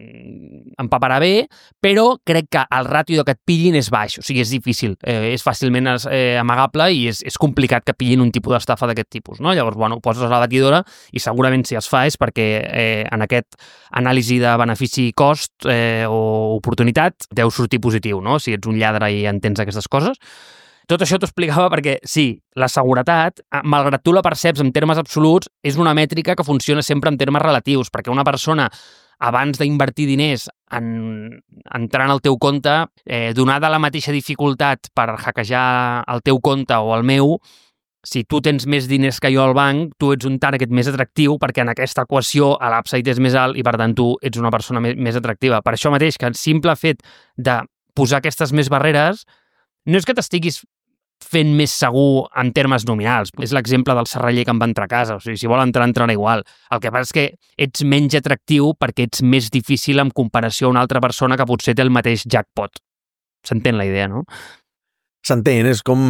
Speaker 1: empaparar bé, però crec que el ràtio de que et pillin és baix, o sigui, és difícil, eh, és fàcilment eh, amagable i és, és complicat que pillin un tipus d'estafa d'aquest tipus, no? Llavors, bueno, ho poses a la batidora i segurament si es fa és perquè eh, en aquest anàlisi de benefici-cost eh, o oportunitat deu sortir positiu, no? Si ets un lladre i entens aquestes coses. Tot això t'ho explicava perquè, sí, la seguretat, malgrat tu la perceps en termes absoluts, és una mètrica que funciona sempre en termes relatius, perquè una persona, abans d'invertir diners en entrar en el teu compte, eh, donada la mateixa dificultat per hackejar el teu compte o el meu, si tu tens més diners que jo al banc, tu ets un target més atractiu perquè en aquesta equació l'upside és més alt i, per tant, tu ets una persona més, més atractiva. Per això mateix, que el simple fet de posar aquestes més barreres no és que t'estiguis fent més segur en termes nominals. És l'exemple del serraller que em va entrar a casa. O sigui, si vol entrar, entrarà igual. El que passa és que ets menys atractiu perquè ets més difícil en comparació a una altra persona que potser té el mateix jackpot. S'entén la idea, no?
Speaker 2: S'entén, és com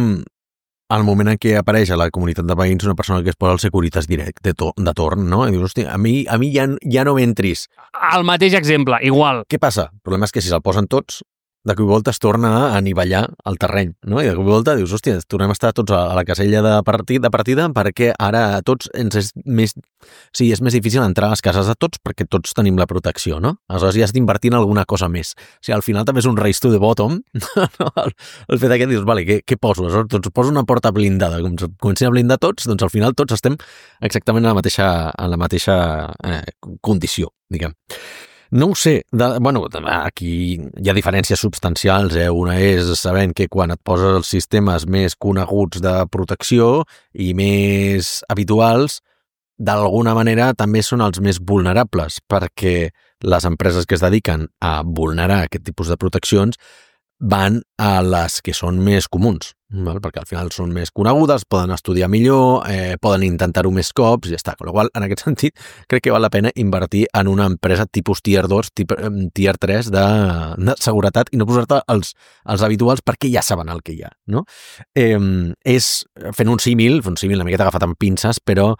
Speaker 2: al moment en què apareix a la comunitat de veïns una persona que es posa el Securitas Direct de, to de torn, no? I dius, hòstia, a mi, a mi ja, ja no m'entris.
Speaker 1: El mateix exemple, igual.
Speaker 2: Què passa? El problema és que si se'l posen tots, de cop i volta es torna a anivellar el terreny, no? I de cop i volta dius, hòstia, tornem a estar tots a la casella de, partit, de partida perquè ara a tots ens és més... Sí, és més difícil entrar a les cases de tots perquè tots tenim la protecció, no? Aleshores ja has d'invertir en alguna cosa més. O sigui, al final també és un race to the bottom, no? El, el fet aquest dius, vale, què, què poso? Aleshores, doncs poso una porta blindada. Com comencem a blindar tots, doncs al final tots estem exactament en la mateixa, en la mateixa eh, condició, diguem. No ho sé, de, bueno, aquí hi ha diferències substancials, eh? Una és sabent que quan et poses els sistemes més coneguts de protecció i més habituals, d'alguna manera també són els més vulnerables, perquè les empreses que es dediquen a vulnerar aquest tipus de proteccions van a les que són més comuns, val? Perquè al final són més conegudes, poden estudiar millor, eh, poden intentar-ho més cops i ja està. Amb la qual cosa, en aquest sentit, crec que val la pena invertir en una empresa tipus tier dos, tier tres de, de seguretat i no posar-te els, els habituals perquè ja saben el que hi ha, no? Eh, és fent un símil, un símil una miqueta agafat amb pinces, però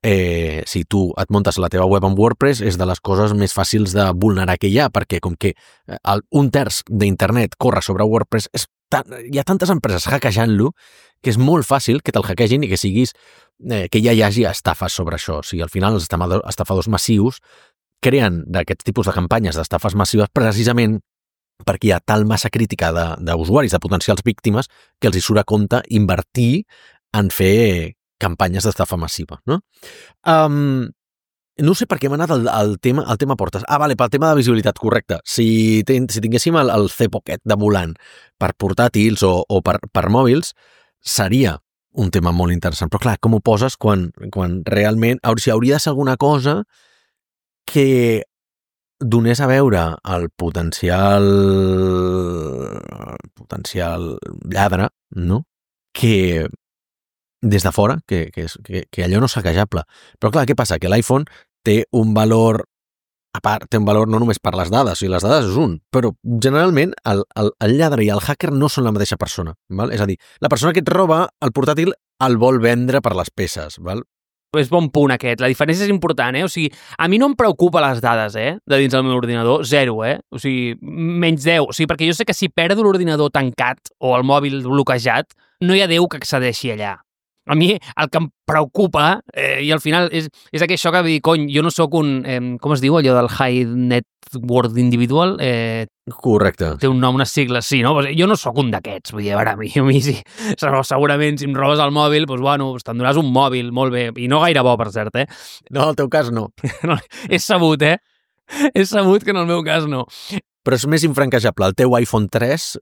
Speaker 2: Eh, si tu et muntes la teva web amb WordPress és de les coses més fàcils de vulnerar que hi ha, perquè com que el, un terç d'internet corre sobre WordPress, és tan, hi ha tantes empreses hackejant-lo que és molt fàcil que te'l hackegin i que siguis, eh, que ja hi hagi estafes sobre això. O sigui, al final els estafadors massius creen d'aquests tipus de campanyes d'estafes massives precisament perquè hi ha tal massa crítica d'usuaris, de, de potencials víctimes, que els hi surt a compte invertir en fer campanyes d'estafa massiva, no? Um, no sé per què m'ha anat el, el, tema, el tema portes. Ah, vale, pel tema de visibilitat, correcte. Si, ten, si tinguéssim el, el C-Pocket de volant per portàtils o, o per, per mòbils, seria un tema molt interessant. Però clar, com ho poses quan, quan realment... O sigui, hauria de ser alguna cosa que donés a veure el potencial potencial lladre, no? Que des de fora, que, que, que, que allò no és hackejable. Però clar, què passa? Que l'iPhone té un valor, a part, té un valor no només per les dades, o sigui, les dades és un, però generalment el, el, el lladre i el hacker no són la mateixa persona, val? És a dir, la persona que et roba el portàtil el vol vendre per les peces, val?
Speaker 1: És bon punt aquest, la diferència és important, eh? O sigui, a mi no em preocupa les dades, eh? De dins del meu ordinador, zero, eh? O sigui, menys deu, o sigui, perquè jo sé que si perdo l'ordinador tancat o el mòbil bloquejat, no hi ha Déu que accedeixi allà. A mi el que em preocupa, eh, i al final és, és això que dir, cony, jo no sóc un, eh, com es diu allò del high net worth individual? Eh,
Speaker 2: Correcte.
Speaker 1: Té un nom, unes sigles, sí, no? Jo no sóc un d'aquests, vull dir, a veure, a mi, a mi sí, segurament si em robes el mòbil, doncs, bueno, te'n donaràs un mòbil, molt bé, i no gaire bo, per cert, eh?
Speaker 2: No, en el teu cas no.
Speaker 1: no és sabut, eh? És sabut que en el meu cas no.
Speaker 2: però és més infranquejable el teu iPhone tres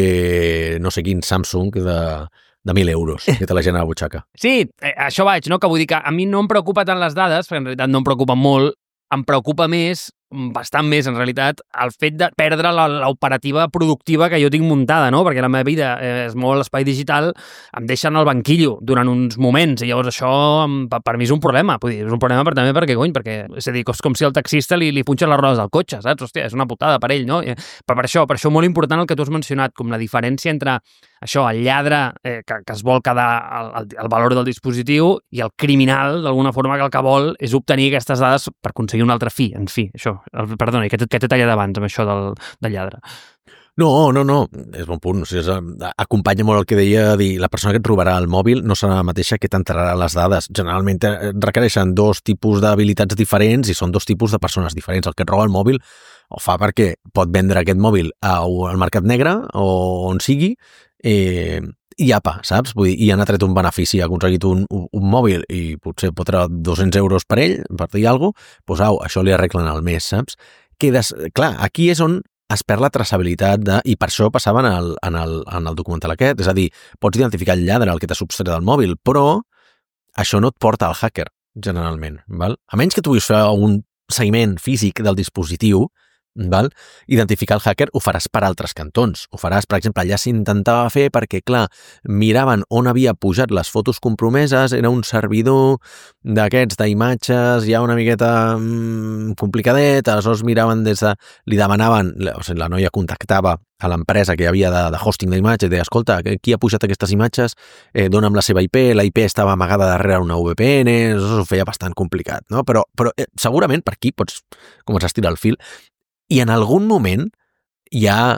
Speaker 2: que no sé quin Samsung de, de mil euros que té la gent a la butxaca.
Speaker 1: Sí, eh, això vaig, no? Que vull dir que a mi no em preocupa tant les dades, perquè en realitat no em preocupen molt, em preocupa més, bastant més en realitat, el fet de perdre l'operativa productiva que jo tinc muntada, no? Perquè la meva vida es mou a l'espai digital, em deixen al banquillo durant uns moments, i llavors això per mi és un problema. Vull dir, és un problema però també perquè, cony, perquè és a dir, és com si el taxista li, li punxa les rodes al cotxe, saps? Hòstia, és una putada per ell, no? Però per això, per això molt important el que tu has mencionat, com la diferència entre això, el lladre eh, que, que es vol quedar el, el, el valor del dispositiu i el criminal, d'alguna forma, que el que vol és obtenir aquestes dades per aconseguir un altre fi, en fi, això. El, perdona, que t'he tallat abans amb això del, del lladre.
Speaker 2: No, no, no, és bon punt. O sigui, és, acompanya molt el que deia, dir, la persona que et robarà el mòbil no serà la mateixa que t'entrarà les dades. Generalment requereixen dos tipus d'habilitats diferents i són dos tipus de persones diferents. El que et roba el mòbil ho fa perquè pot vendre aquest mòbil al mercat negre o on sigui, eh, i apa, saps? Vull dir, i han tret un benefici, ha aconseguit un, un, un mòbil i potser pot treure dos-cents euros per ell, per dir alguna cosa, doncs au, això li arreglen al mes, saps? Quedes, clar, aquí és on es perd la traçabilitat de, i per això passava en el, en, el, en el documental aquest, és a dir, pots identificar el lladre, el que t'ha subtret del mòbil, però això no et porta al hacker, generalment, val? A menys que tu vulguis fer un seguiment físic del dispositiu, val? Identificar el hacker ho faràs per altres cantons. Ho faràs, per exemple, allà s'intentava fer perquè, clar, miraven on havia pujat les fotos compromeses, era un servidor d'aquests d'imatges ja una miqueta mmm, complicadet, aleshores miraven des de... li demanaven, o sigui, la noia contactava a l'empresa que hi havia de, de hosting d'imatges i deia, escolta, qui ha pujat aquestes imatges? Eh, dona'm la seva I P, la I P estava amagada darrere una V P N, això ho feia bastant complicat, no? Però, però eh, segurament per aquí pots començar a estirar el fil. I en algun moment hi ha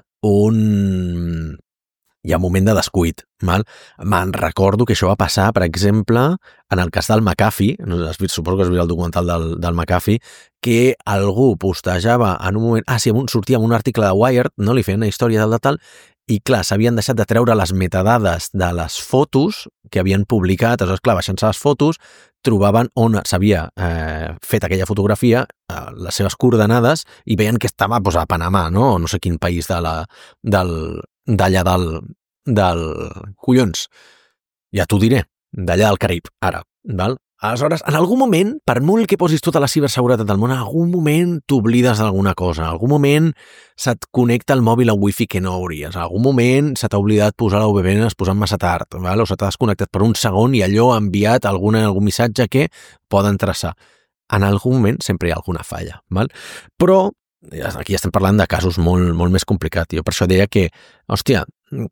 Speaker 2: un... hi ha un moment de descuit, val? Me'n recordo que això va passar, per exemple, en el cas del McAfee, no has vist, suposo que has vist el documental del, del McAfee, que algú postejava en un moment... Ah, sí, sortia en un article de Wired, no li feien una història del de tal, i clar, s'havien deixat de treure les metadades de les fotos que havien publicat, aleshores, clar, baixant-se les fotos, trobaven on s'havia eh, fet aquella fotografia, eh, les seves coordenades, i veien que estava pues, a Panamà, no? O no sé quin país de la, del, d'allà del, del... Collons, ja t'ho diré, d'allà del Carib, ara, val? Aleshores, en algun moment, per molt que posis tota la ciberseguretat del món, en algun moment t'oblides d'alguna cosa, en algun moment se't connecta el mòbil a wifi que no hauries, en algun moment se t'ha oblidat posar la V P N, has posat massa tard, val? O se t'ha desconnectat per un segon i allò ha enviat alguna, algun missatge que poden traçar. En algun moment sempre hi ha alguna falla, val? Però aquí estem parlant de casos molt, molt més complicats. Jo per això deia que, hòstia,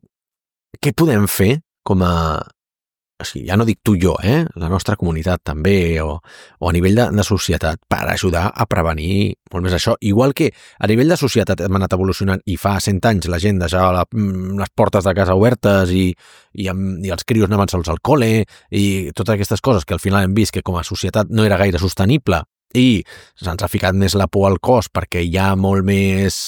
Speaker 2: què podem fer com a... O sigui, ja no dic tu i jo, eh? La nostra comunitat també, o, o a nivell de, de societat, per ajudar a prevenir molt més això. Igual que a nivell de societat hem anat evolucionant i fa cent anys la gent deixava la, les portes de casa obertes i, i, i els crios anaven sols al col·le i totes aquestes coses que al final hem vist que com a societat no era gaire sostenible i se'ns ha ficat més la por al cos perquè hi ha molt més...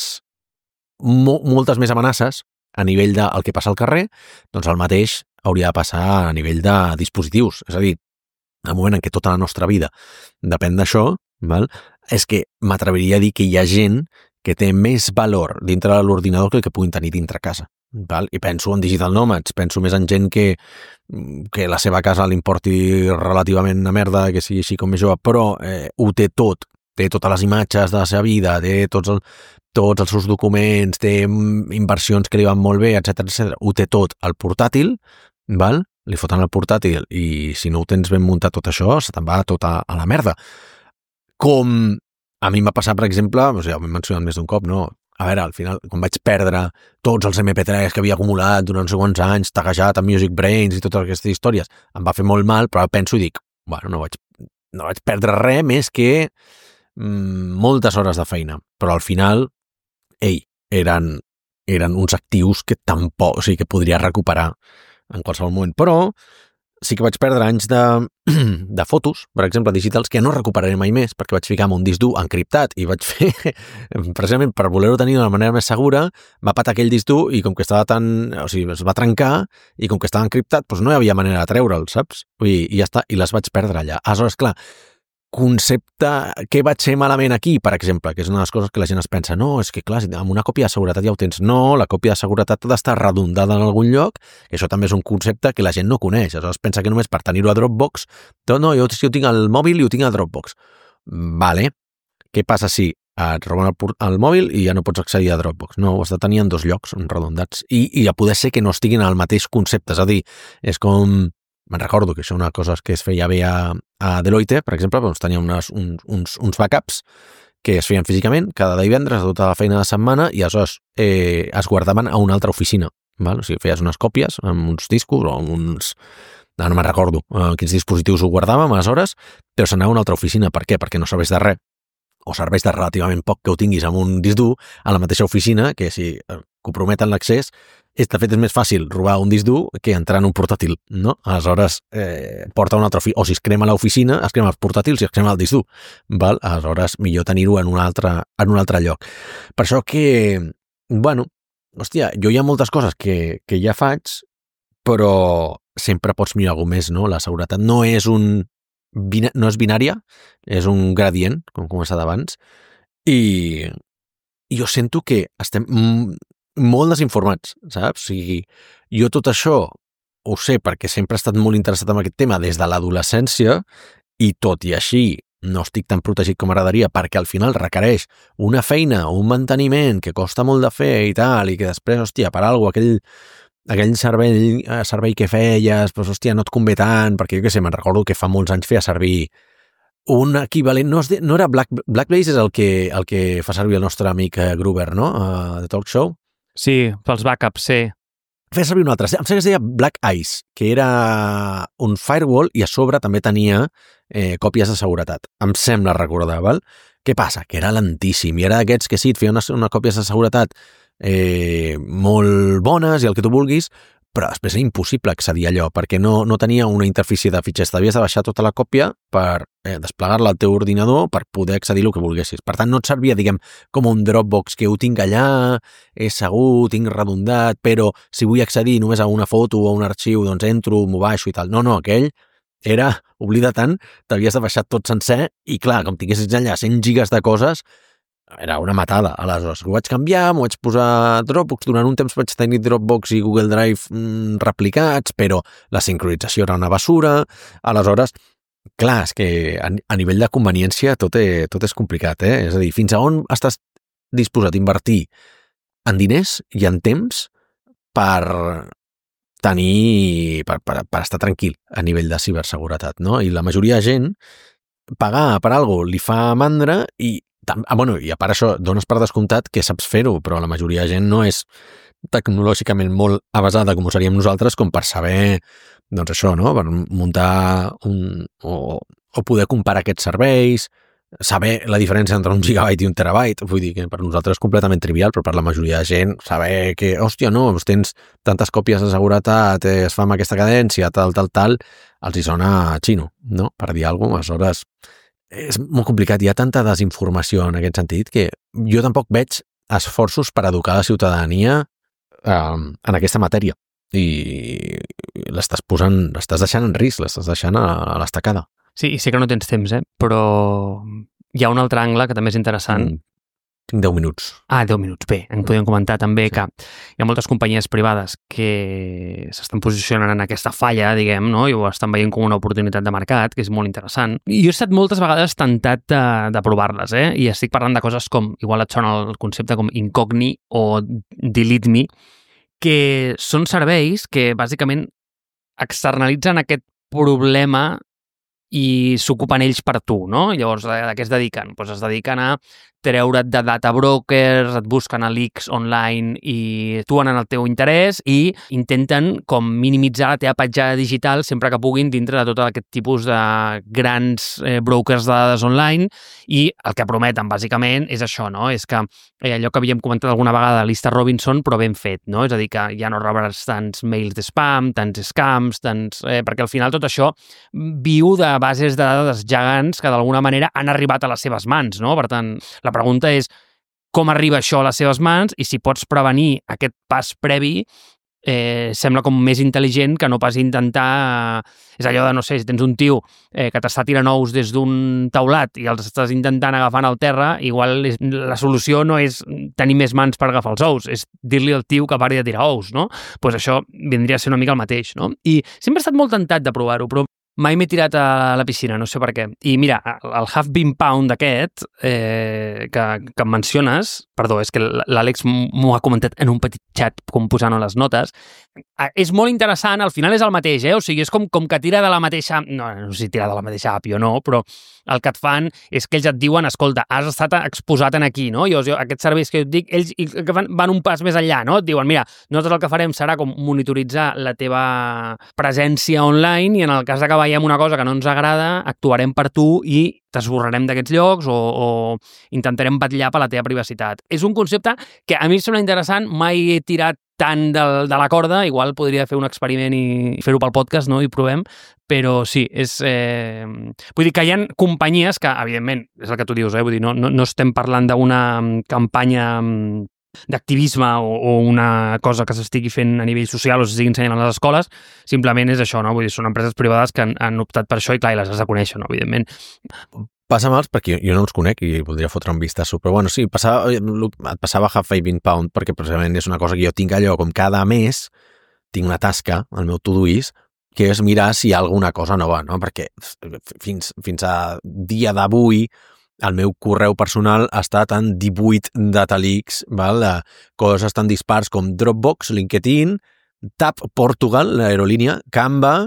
Speaker 2: Mo, moltes més amenaces a nivell del que passa al carrer, doncs el mateix hauria de passar a nivell de dispositius. És a dir, el moment en què tota la nostra vida depèn d'això, val? És que m'atreviria a dir que hi ha gent que té més valor dintre de l'ordinador que el que puguin tenir dintre casa. Val? I penso en digital nomads, penso més en gent que, que la seva casa li importi relativament una merda, que sigui així com més jove, però eh, ho té tot. Té totes les imatges de la seva vida, té tots, el, tots els seus documents, té inversions que li van molt bé, etcètera, etcètera. Ho té tot al portàtil, val? Li foten el portàtil i si no ho tens ben muntat tot això, se te'n va tot a, a la merda. Com a mi em va passar, per exemple, o sigui, ho he mencionat més d'un cop, no? A veure, al final, quan vaig perdre tots els eme pe tres que havia acumulat durant uns segons anys, taguejat amb Music Brains i totes aquestes històries, em va fer molt mal, però penso i dic, bueno, no vaig, no vaig perdre res més que moltes hores de feina, però al final ei, eren, eren uns actius que tampoc, o sigui, que podria recuperar en qualsevol moment, però sí que vaig perdre anys de, de fotos, per exemple, digitals, que no recuperaré mai més, perquè vaig ficar amb un disc dur encriptat i vaig fer, precisament per voler-ho tenir d'una manera més segura, va patar aquell disc dur i com que estava tan, o sigui, es va trencar i com que estava encriptat, doncs no hi havia manera de treure'l, saps? I, i ja està, i les vaig perdre allà. Aleshores, clar, concepte, què vaig fer malament aquí, per exemple, que és una de les coses que la gent es pensa, no, és que clar, amb una còpia de seguretat ja ho tens. No, la còpia de seguretat ha d'estar redundada en algun lloc, que això també és un concepte que la gent no coneix. Aleshores pensa que només per tenir-ho a Dropbox, no, no, jo, si ho tinc al mòbil i ho tinc a Dropbox. Vale, què passa si et roben el, el mòbil i ja no pots accedir a Dropbox? No, ho has de tenir en dos llocs redundats. I, i ja poder ser que no estiguin al mateix concepte, és a dir, és com... Me'n recordo que això una cosa que es feia bé a, a Deloitte, per exemple, doncs tenia unes, uns, uns, uns backups que es feien físicament cada divendres de tota la feina de setmana i aleshores eh, es guardaven a una altra oficina. Val? O sigui, feies unes còpies amb uns discos o amb uns... No, no me'n recordo eh, quins dispositius ho guardàvem aleshores, però s'anava a una altra oficina. Per què? Perquè no serveix de res o serveix de relativament poc que ho tinguis amb un disc dur a la mateixa oficina, que si comprometen l'accés, és, de fet és més fàcil robar un disc dur que entrar en un portàtil, no? Aleshores, eh, porta una altra oficina, o si es crema l'oficina, es crema els portàtils i es crema el disc dur, val? Aleshores, millor tenir-ho en un altre, en un altre lloc. Per això que, bueno, hòstia, jo hi ha moltes coses que, que ja faig, però sempre pots mirar alguna més, no? La seguretat no és un no és binària, és un gradient, com començat abans, i jo sento que estem molt desinformats, saps? O sigui, jo tot això ho sé perquè sempre he estat molt interessat en aquest tema des de l'adolescència i tot i així no estic tan protegit com m'agradaria perquè al final requereix una feina o un manteniment que costa molt de fer i tal, i que després, hòstia, per alguna cosa, aquell aquell servei, servei que feies, doncs, hòstia, no et convé tant, perquè jo què sé, me'n recordo que fa molts anys feia servir un equivalent, no, de, no era Black, Blackblaze, és el que, el que fa servir el nostre amic Gruber, no?, uh, de Talk Show.
Speaker 1: Sí, pels backups, sí.
Speaker 2: Feia servir un altre, em sembla que es deia Black Ice, que era un firewall i a sobre també tenia eh, còpies de seguretat. Em sembla recordar, val? Què passa? Que era lentíssim i era d'aquests que sí, et feia unes, unes còpies de seguretat Eh, molt bones i el que tu vulguis, però després era impossible accedir a allò perquè no, no tenia una interfície de fitxers, t'havies de baixar tota la còpia per eh, desplegar-la al teu ordinador per poder accedir al que volguessis. Per tant, no et servia, diguem, com un Dropbox que ho tinc allà, és segur, tinc redundat, però si vull accedir només a una foto o a un arxiu, doncs entro, m'ho baixo i tal. No, no, aquell era, oblida tant, t'havies de baixar tot sencer i clar, com tinguessis allà cent gigas de coses, era una matada. Aleshores, ho vaig canviar, m'ho vaig posar a Dropbox, durant un temps vaig tenir Dropbox i Google Drive mm, replicats, però la sincronització era una basura. Aleshores, clar, és que a, a nivell de conveniència tot, és, tot és complicat, eh? És a dir, fins a on estàs disposat a invertir en diners i en temps per tenir, per, per, per estar tranquil a nivell de ciberseguretat, no? I la majoria de gent pagar per alguna cosa li fa mandra i Ah, bueno, i a part això, dones per descomptat que saps fer-ho, però la majoria de gent no és tecnològicament molt avasada com ho seríem nosaltres com per saber, doncs això, no? Per muntar un, o, o poder comparar aquests serveis, saber la diferència entre un gigabyte i un terabyte, vull dir que per nosaltres és completament trivial, però per la majoria de gent saber que, hòstia, no, tens tantes còpies de seguretat, es fa amb aquesta cadència, tal, tal, tal, els hi sona xino, no? Per dir alguna cosa, aleshores és molt complicat, hi ha tanta desinformació en aquest sentit que jo tampoc veig esforços per educar la ciutadania eh, en aquesta matèria i l'estàs posant, l'estàs deixant en risc, l'estàs deixant a, a l'estacada.
Speaker 1: Sí, i sé que no tens temps, eh? Però hi ha un altre angle que també és interessant.
Speaker 2: Mm. Tinc deu minuts.
Speaker 1: Ah, deu minuts. Bé, en podem comentar també sí. que hi ha moltes companyies privades que s'estan posicionant en aquesta falla, diguem, no? I ho estan veient com una oportunitat de mercat, que és molt interessant. I jo he estat moltes vegades tentat de, de provar-les, eh? I estic parlant de coses com, igual et sona el concepte com Incogni o Delete Me, que són serveis que bàsicament externalitzen aquest problema i s'ocupen ells per tu, no? Llavors, a què es dediquen? Pues es dediquen a treure't de data brokers, et busquen a leaks online i actuen en el teu interès i intenten com minimitzar la teva petjada digital sempre que puguin dintre de tot aquest tipus de grans eh, brokers de dades online i el que prometen, bàsicament, és això, no? És que eh, allò que havíem comentat alguna vegada a Lista Robinson, però ben fet, no? És a dir, que ja no rebràs tants mails de spam, tants scams, tants... Eh, perquè al final tot això viu de bases de dades gegants que d'alguna manera han arribat a les seves mans, no? Per tant, la pregunta és com arriba això a les seves mans i si pots prevenir aquest pas previ eh, sembla com més intel·ligent que no pas intentar... És allò de, no sé, si tens un tio eh, que t'està tirant ous des d'un taulat i els estàs intentant agafant al terra, igual és, la solució no és tenir més mans per agafar els ous, és dir-li al tio que pari de tirar ous, no? Doncs pues això vindria a ser una mica el mateix, no? I sempre he estat molt tentat de provar-ho, però mai m'he tirat a la piscina, no sé per què. I mira, el Half Bean Pound aquest eh, que, que em menciones, perdó, és que l'Àlex m'ho ha comentat en un petit xat com posant les notes, és molt interessant, al final és el mateix, eh? O sigui, és com, com que tira de la mateixa... No, no sé si tira de la mateixa àpia o no, però el que et fan és que ells et diuen, escolta, has estat exposat en aquí, no? Jo, jo aquests serveis que jo et dic, ells que van, van un pas més enllà, no? Et diuen, mira, nosaltres el que farem serà com monitoritzar la teva presència online i en el cas de que veiem una cosa que no ens agrada, actuarem per tu i t'esborrarem d'aquests llocs o, o intentarem vetllar per la teva privacitat. És un concepte que a mi em sembla interessant, mai he tirat tant de, de la corda, igual podria fer un experiment i fer-ho pel podcast, no? I provem, però sí, és... Eh... Vull dir que hi ha companyies que, evidentment, és el que tu dius, eh? Vull dir, no, no, no estem parlant d'una campanya d'activisme o, o una cosa que s'estigui fent a nivell social o s'estiguin ensenyant a les escoles, simplement és això, no? Vull dir, són empreses privades que han, han optat per això i, clar, i les has de conèixer, no? Evidentment.
Speaker 2: Passa mals perquè jo no els conec i voldria fotre un vistazo, però bueno, sí, passava, et passava Half Bean Pound perquè precisament és una cosa que jo tinc allò, com cada mes tinc una tasca al meu Todoist, que és mirar si hi ha alguna cosa nova, no? Perquè fins, fins a dia d'avui el meu correu personal ha estat en divuit data leaks, val? De coses tan dispars com Dropbox, LinkedIn, TAP Portugal, l'aerolínia, Canva,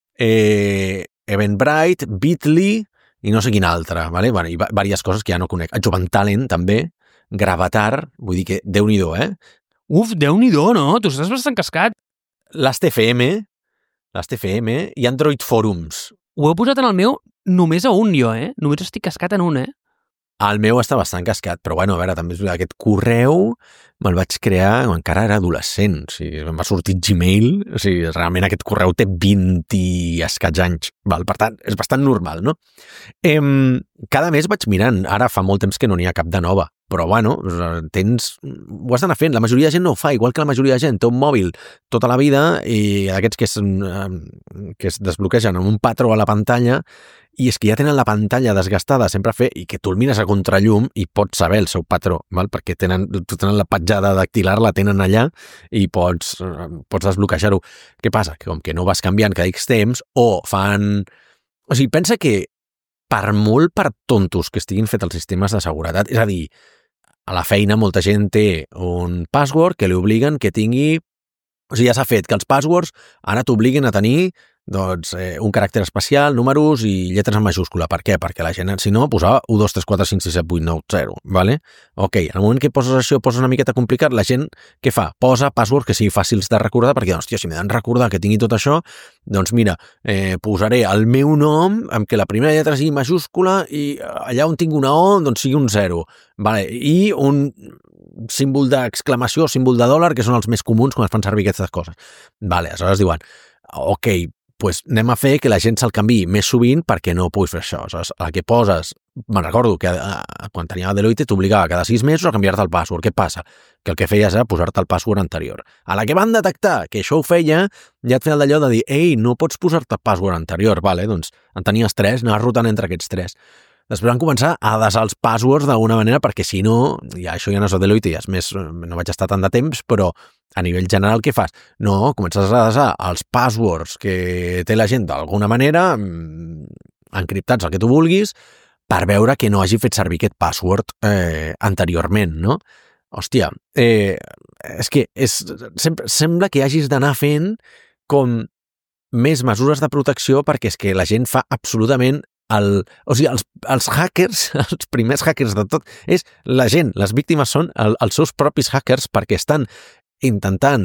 Speaker 2: eh, Eventbrite, Bitly i no sé quina altra, ¿vale? Bueno, i diverses coses que ja no conec. Jovent Talent, també, Gravatar, vull dir que Déu-n'hi-do, eh?
Speaker 1: Uf, Déu-n'hi-do, no? Tu estàs bastant cascat.
Speaker 2: L'A S T F M, l'A S T F M i Android Forums.
Speaker 1: Ho he posat en el meu només a un, jo, eh? Només estic cascat en un, eh?
Speaker 2: El meu està bastant cascat, però bueno, a veure, també és aquest correu me'l vaig crear quan encara era adolescent, o sigui, em va sortir Gmail, o sigui, realment aquest correu té vint i escaig anys, val? Per tant, és bastant normal, no? Em, cada mes vaig mirant, ara fa molt temps que no n'hi ha cap de nova, però bueno, tens, ho has d'anar fent, la majoria de gent no ho fa, igual que la majoria de gent té un mòbil tota la vida i aquests que es, que es desbloquegen amb un patró a la pantalla i és que ja tenen la pantalla desgastada sempre a fer i que tu el mires a contrallum i pots saber el seu patró, val? Perquè tenen, tenen la petjada dactilar, la tenen allà i pots, pots desbloquejar-ho. Què passa? Que com que no vas canviant cada X temps o fan... O sigui, pensa que per molt per tontos que estiguin fets els sistemes de seguretat, és a dir, a la feina molta gent té un password que li obliguen que tingui... O sigui, ja s'ha fet que els passwords ara t'obliguen a tenir doncs, eh, un caràcter especial, números i lletres en majúscula. Per què? Perquè la gent, si no, posava u, dos, tres, quatre, cinc, sis, set, vuit, nou, zero, vale? Ok, en el moment que poses això, poses una miqueta complicat, la gent, què fa? Posa passwords que siguin fàcils de recordar, perquè, hòstia, si m'he de recordar que tingui tot això, doncs mira, eh, posaré el meu nom amb que la primera lletra sigui majúscula i allà on tinc una O, doncs sigui un zero, vale? I un símbol d'exclamació, símbol de dòlar, que són els més comuns quan es fan servir aquestes coses. Vale, aleshores diuen, ok, pues anem a fer que la gent se'l canviï més sovint perquè no puguis fer això. Aleshores, el que poses, me'n recordo que eh, quan tenia a Deloitte t'obligava cada sis mesos a canviar-te el password. Què passa? Que el que feies era posar-te el password anterior. A la que van detectar que això ho feia, ja et feia d'allò de dir, ei, no pots posar-te el password anterior, vale? Doncs en tenies tres, anaves rotant entre aquests tres. Després van començar a desar els passwords d'alguna manera perquè si no, ja això ja no és a Deloitte, ja és més, no vaig estar tant de temps, però a nivell general què fas? No, comences a desar els passwords que té la gent d'alguna manera, encriptats el que tu vulguis, per veure que no hagi fet servir aquest password eh, anteriorment, no? Hòstia, eh, és que és, sempre, sembla que hagis d'anar fent com més mesures de protecció perquè és que la gent fa absolutament el, o sigui, els, els hackers, els primers hackers de tot, és la gent, les víctimes són el, els seus propis hackers perquè estan intentant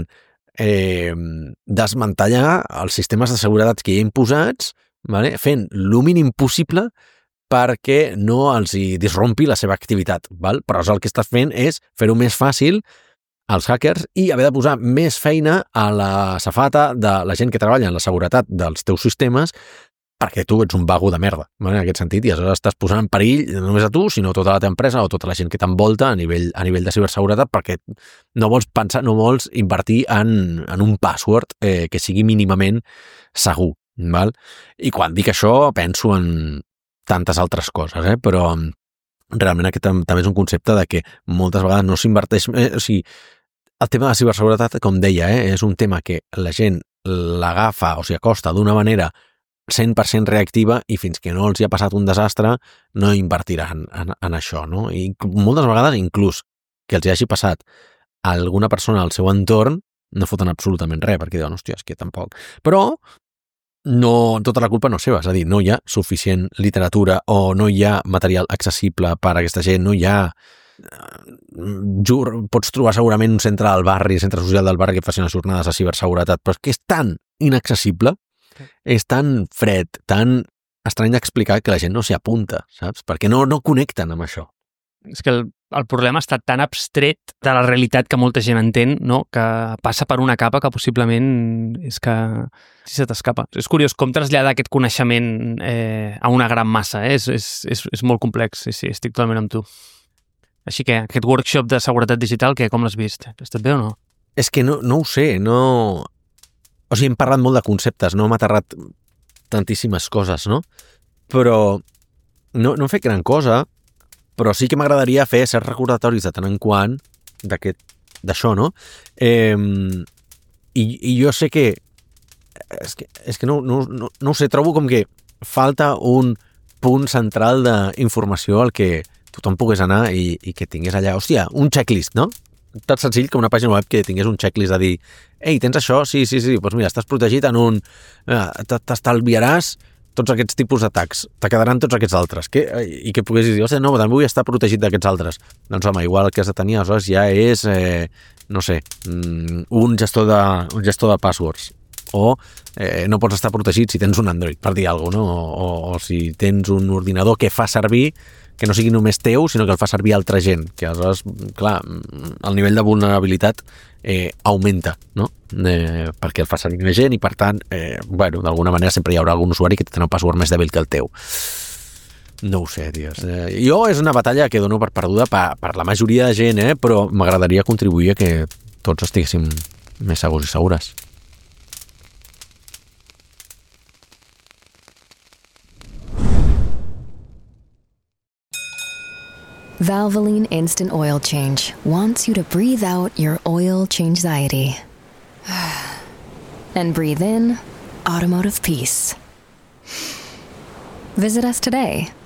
Speaker 2: eh, desmantellar els sistemes de seguretat que hi ha imposats, vale? Fent el mínim possible perquè no els hi disrompi la seva activitat, val? Però el que estàs fent és fer-ho més fàcil als hackers i haver de posar més feina a la safata de la gent que treballa en la seguretat dels teus sistemes perquè tu ets un vago de merda, en aquest sentit, i aleshores estàs posant en perill no només a tu, sinó tota la teva empresa o tota la gent que t'envolta a nivell, a nivell de ciberseguretat, perquè no vols pensar, no vols invertir en, en un password eh, que sigui mínimament segur, val? I quan dic això penso en tantes altres coses, eh? Però realment aquest també és un concepte de que moltes vegades no s'inverteix, eh, o sigui, el tema de la ciberseguretat, com deia, eh, és un tema que la gent l'agafa o s'hi acosta d'una manera cent per cent reactiva i fins que no els hi ha passat un desastre no invertiran en, en això, no? I moltes vegades inclús que els hi hagi passat a alguna persona al seu entorn no foten absolutament res, perquè diuen, hòstia, és que tampoc. Però no, tota la culpa no és seva, és a dir, no hi ha suficient literatura o no hi ha material accessible per a aquesta gent, no hi ha... Jur, pots trobar segurament un centre del barri, centre social del barri que facin les jornades de ciberseguretat, però és que és tan inaccessible, és tan fred, tan estrany d'explicar que la gent no s'hi apunta, saps? Perquè no, no connecten amb això.
Speaker 1: És que el, el problema està tan abstret de la realitat que molta gent entén, no? Que passa per una capa que possiblement és que si se t'escapa. És curiós com traslladar aquest coneixement eh, a una gran massa, eh? és, és, és, és molt complex, sí, sí, estic totalment amb tu. Així que aquest workshop de seguretat digital, que com l'has vist? Ha estat bé o no?
Speaker 2: És que no, no ho sé, no... O sigui, hem parlat molt de conceptes, no hem aterrat tantíssimes coses, no? Però no, no hem fet gran cosa, però sí que m'agradaria fer certs recordatoris de tant en quant d'aquest, d'això, no? Eh, i, I jo sé que és que, és que no, no, no, no ho sé, trobo com que falta un punt central d'informació al que tothom pogués anar i, i que tingués allà, hòstia, un checklist, no? Tan senzill com una pàgina web que tingués un checklist de dir ei, tens això? Sí, sí, sí, doncs mira, estàs protegit en un... T'estalviaràs tots aquests tipus d'atacs, te quedaran tots aquests altres, que, i que poguessis dir, ostres, no, també vull estar protegit d'aquests altres. Doncs home, igual el que has de tenir aleshores ja és, eh, no sé, un gestor de, un gestor de passwords, o eh, no pots estar protegit si tens un Android, per dir alguna cosa, no? O, o, o si tens un ordinador que fa servir que no sigui només teu, sinó que el fa servir altra gent, que aleshores, clar, el nivell de vulnerabilitat eh, augmenta, no? Eh, perquè el fa servir més gent i, per tant, eh, bueno, d'alguna manera sempre hi haurà algun usuari que té un password més dèbil que el teu. No ho sé, tios. Eh, jo és una batalla que dono per perduda per, per la majoria de gent, eh, però m'agradaria contribuir a que tots estiguéssim més segurs i segures.
Speaker 3: Valvoline Instant Oil Change wants you to breathe out your oil change-anxiety. And breathe in automotive peace. Visit us today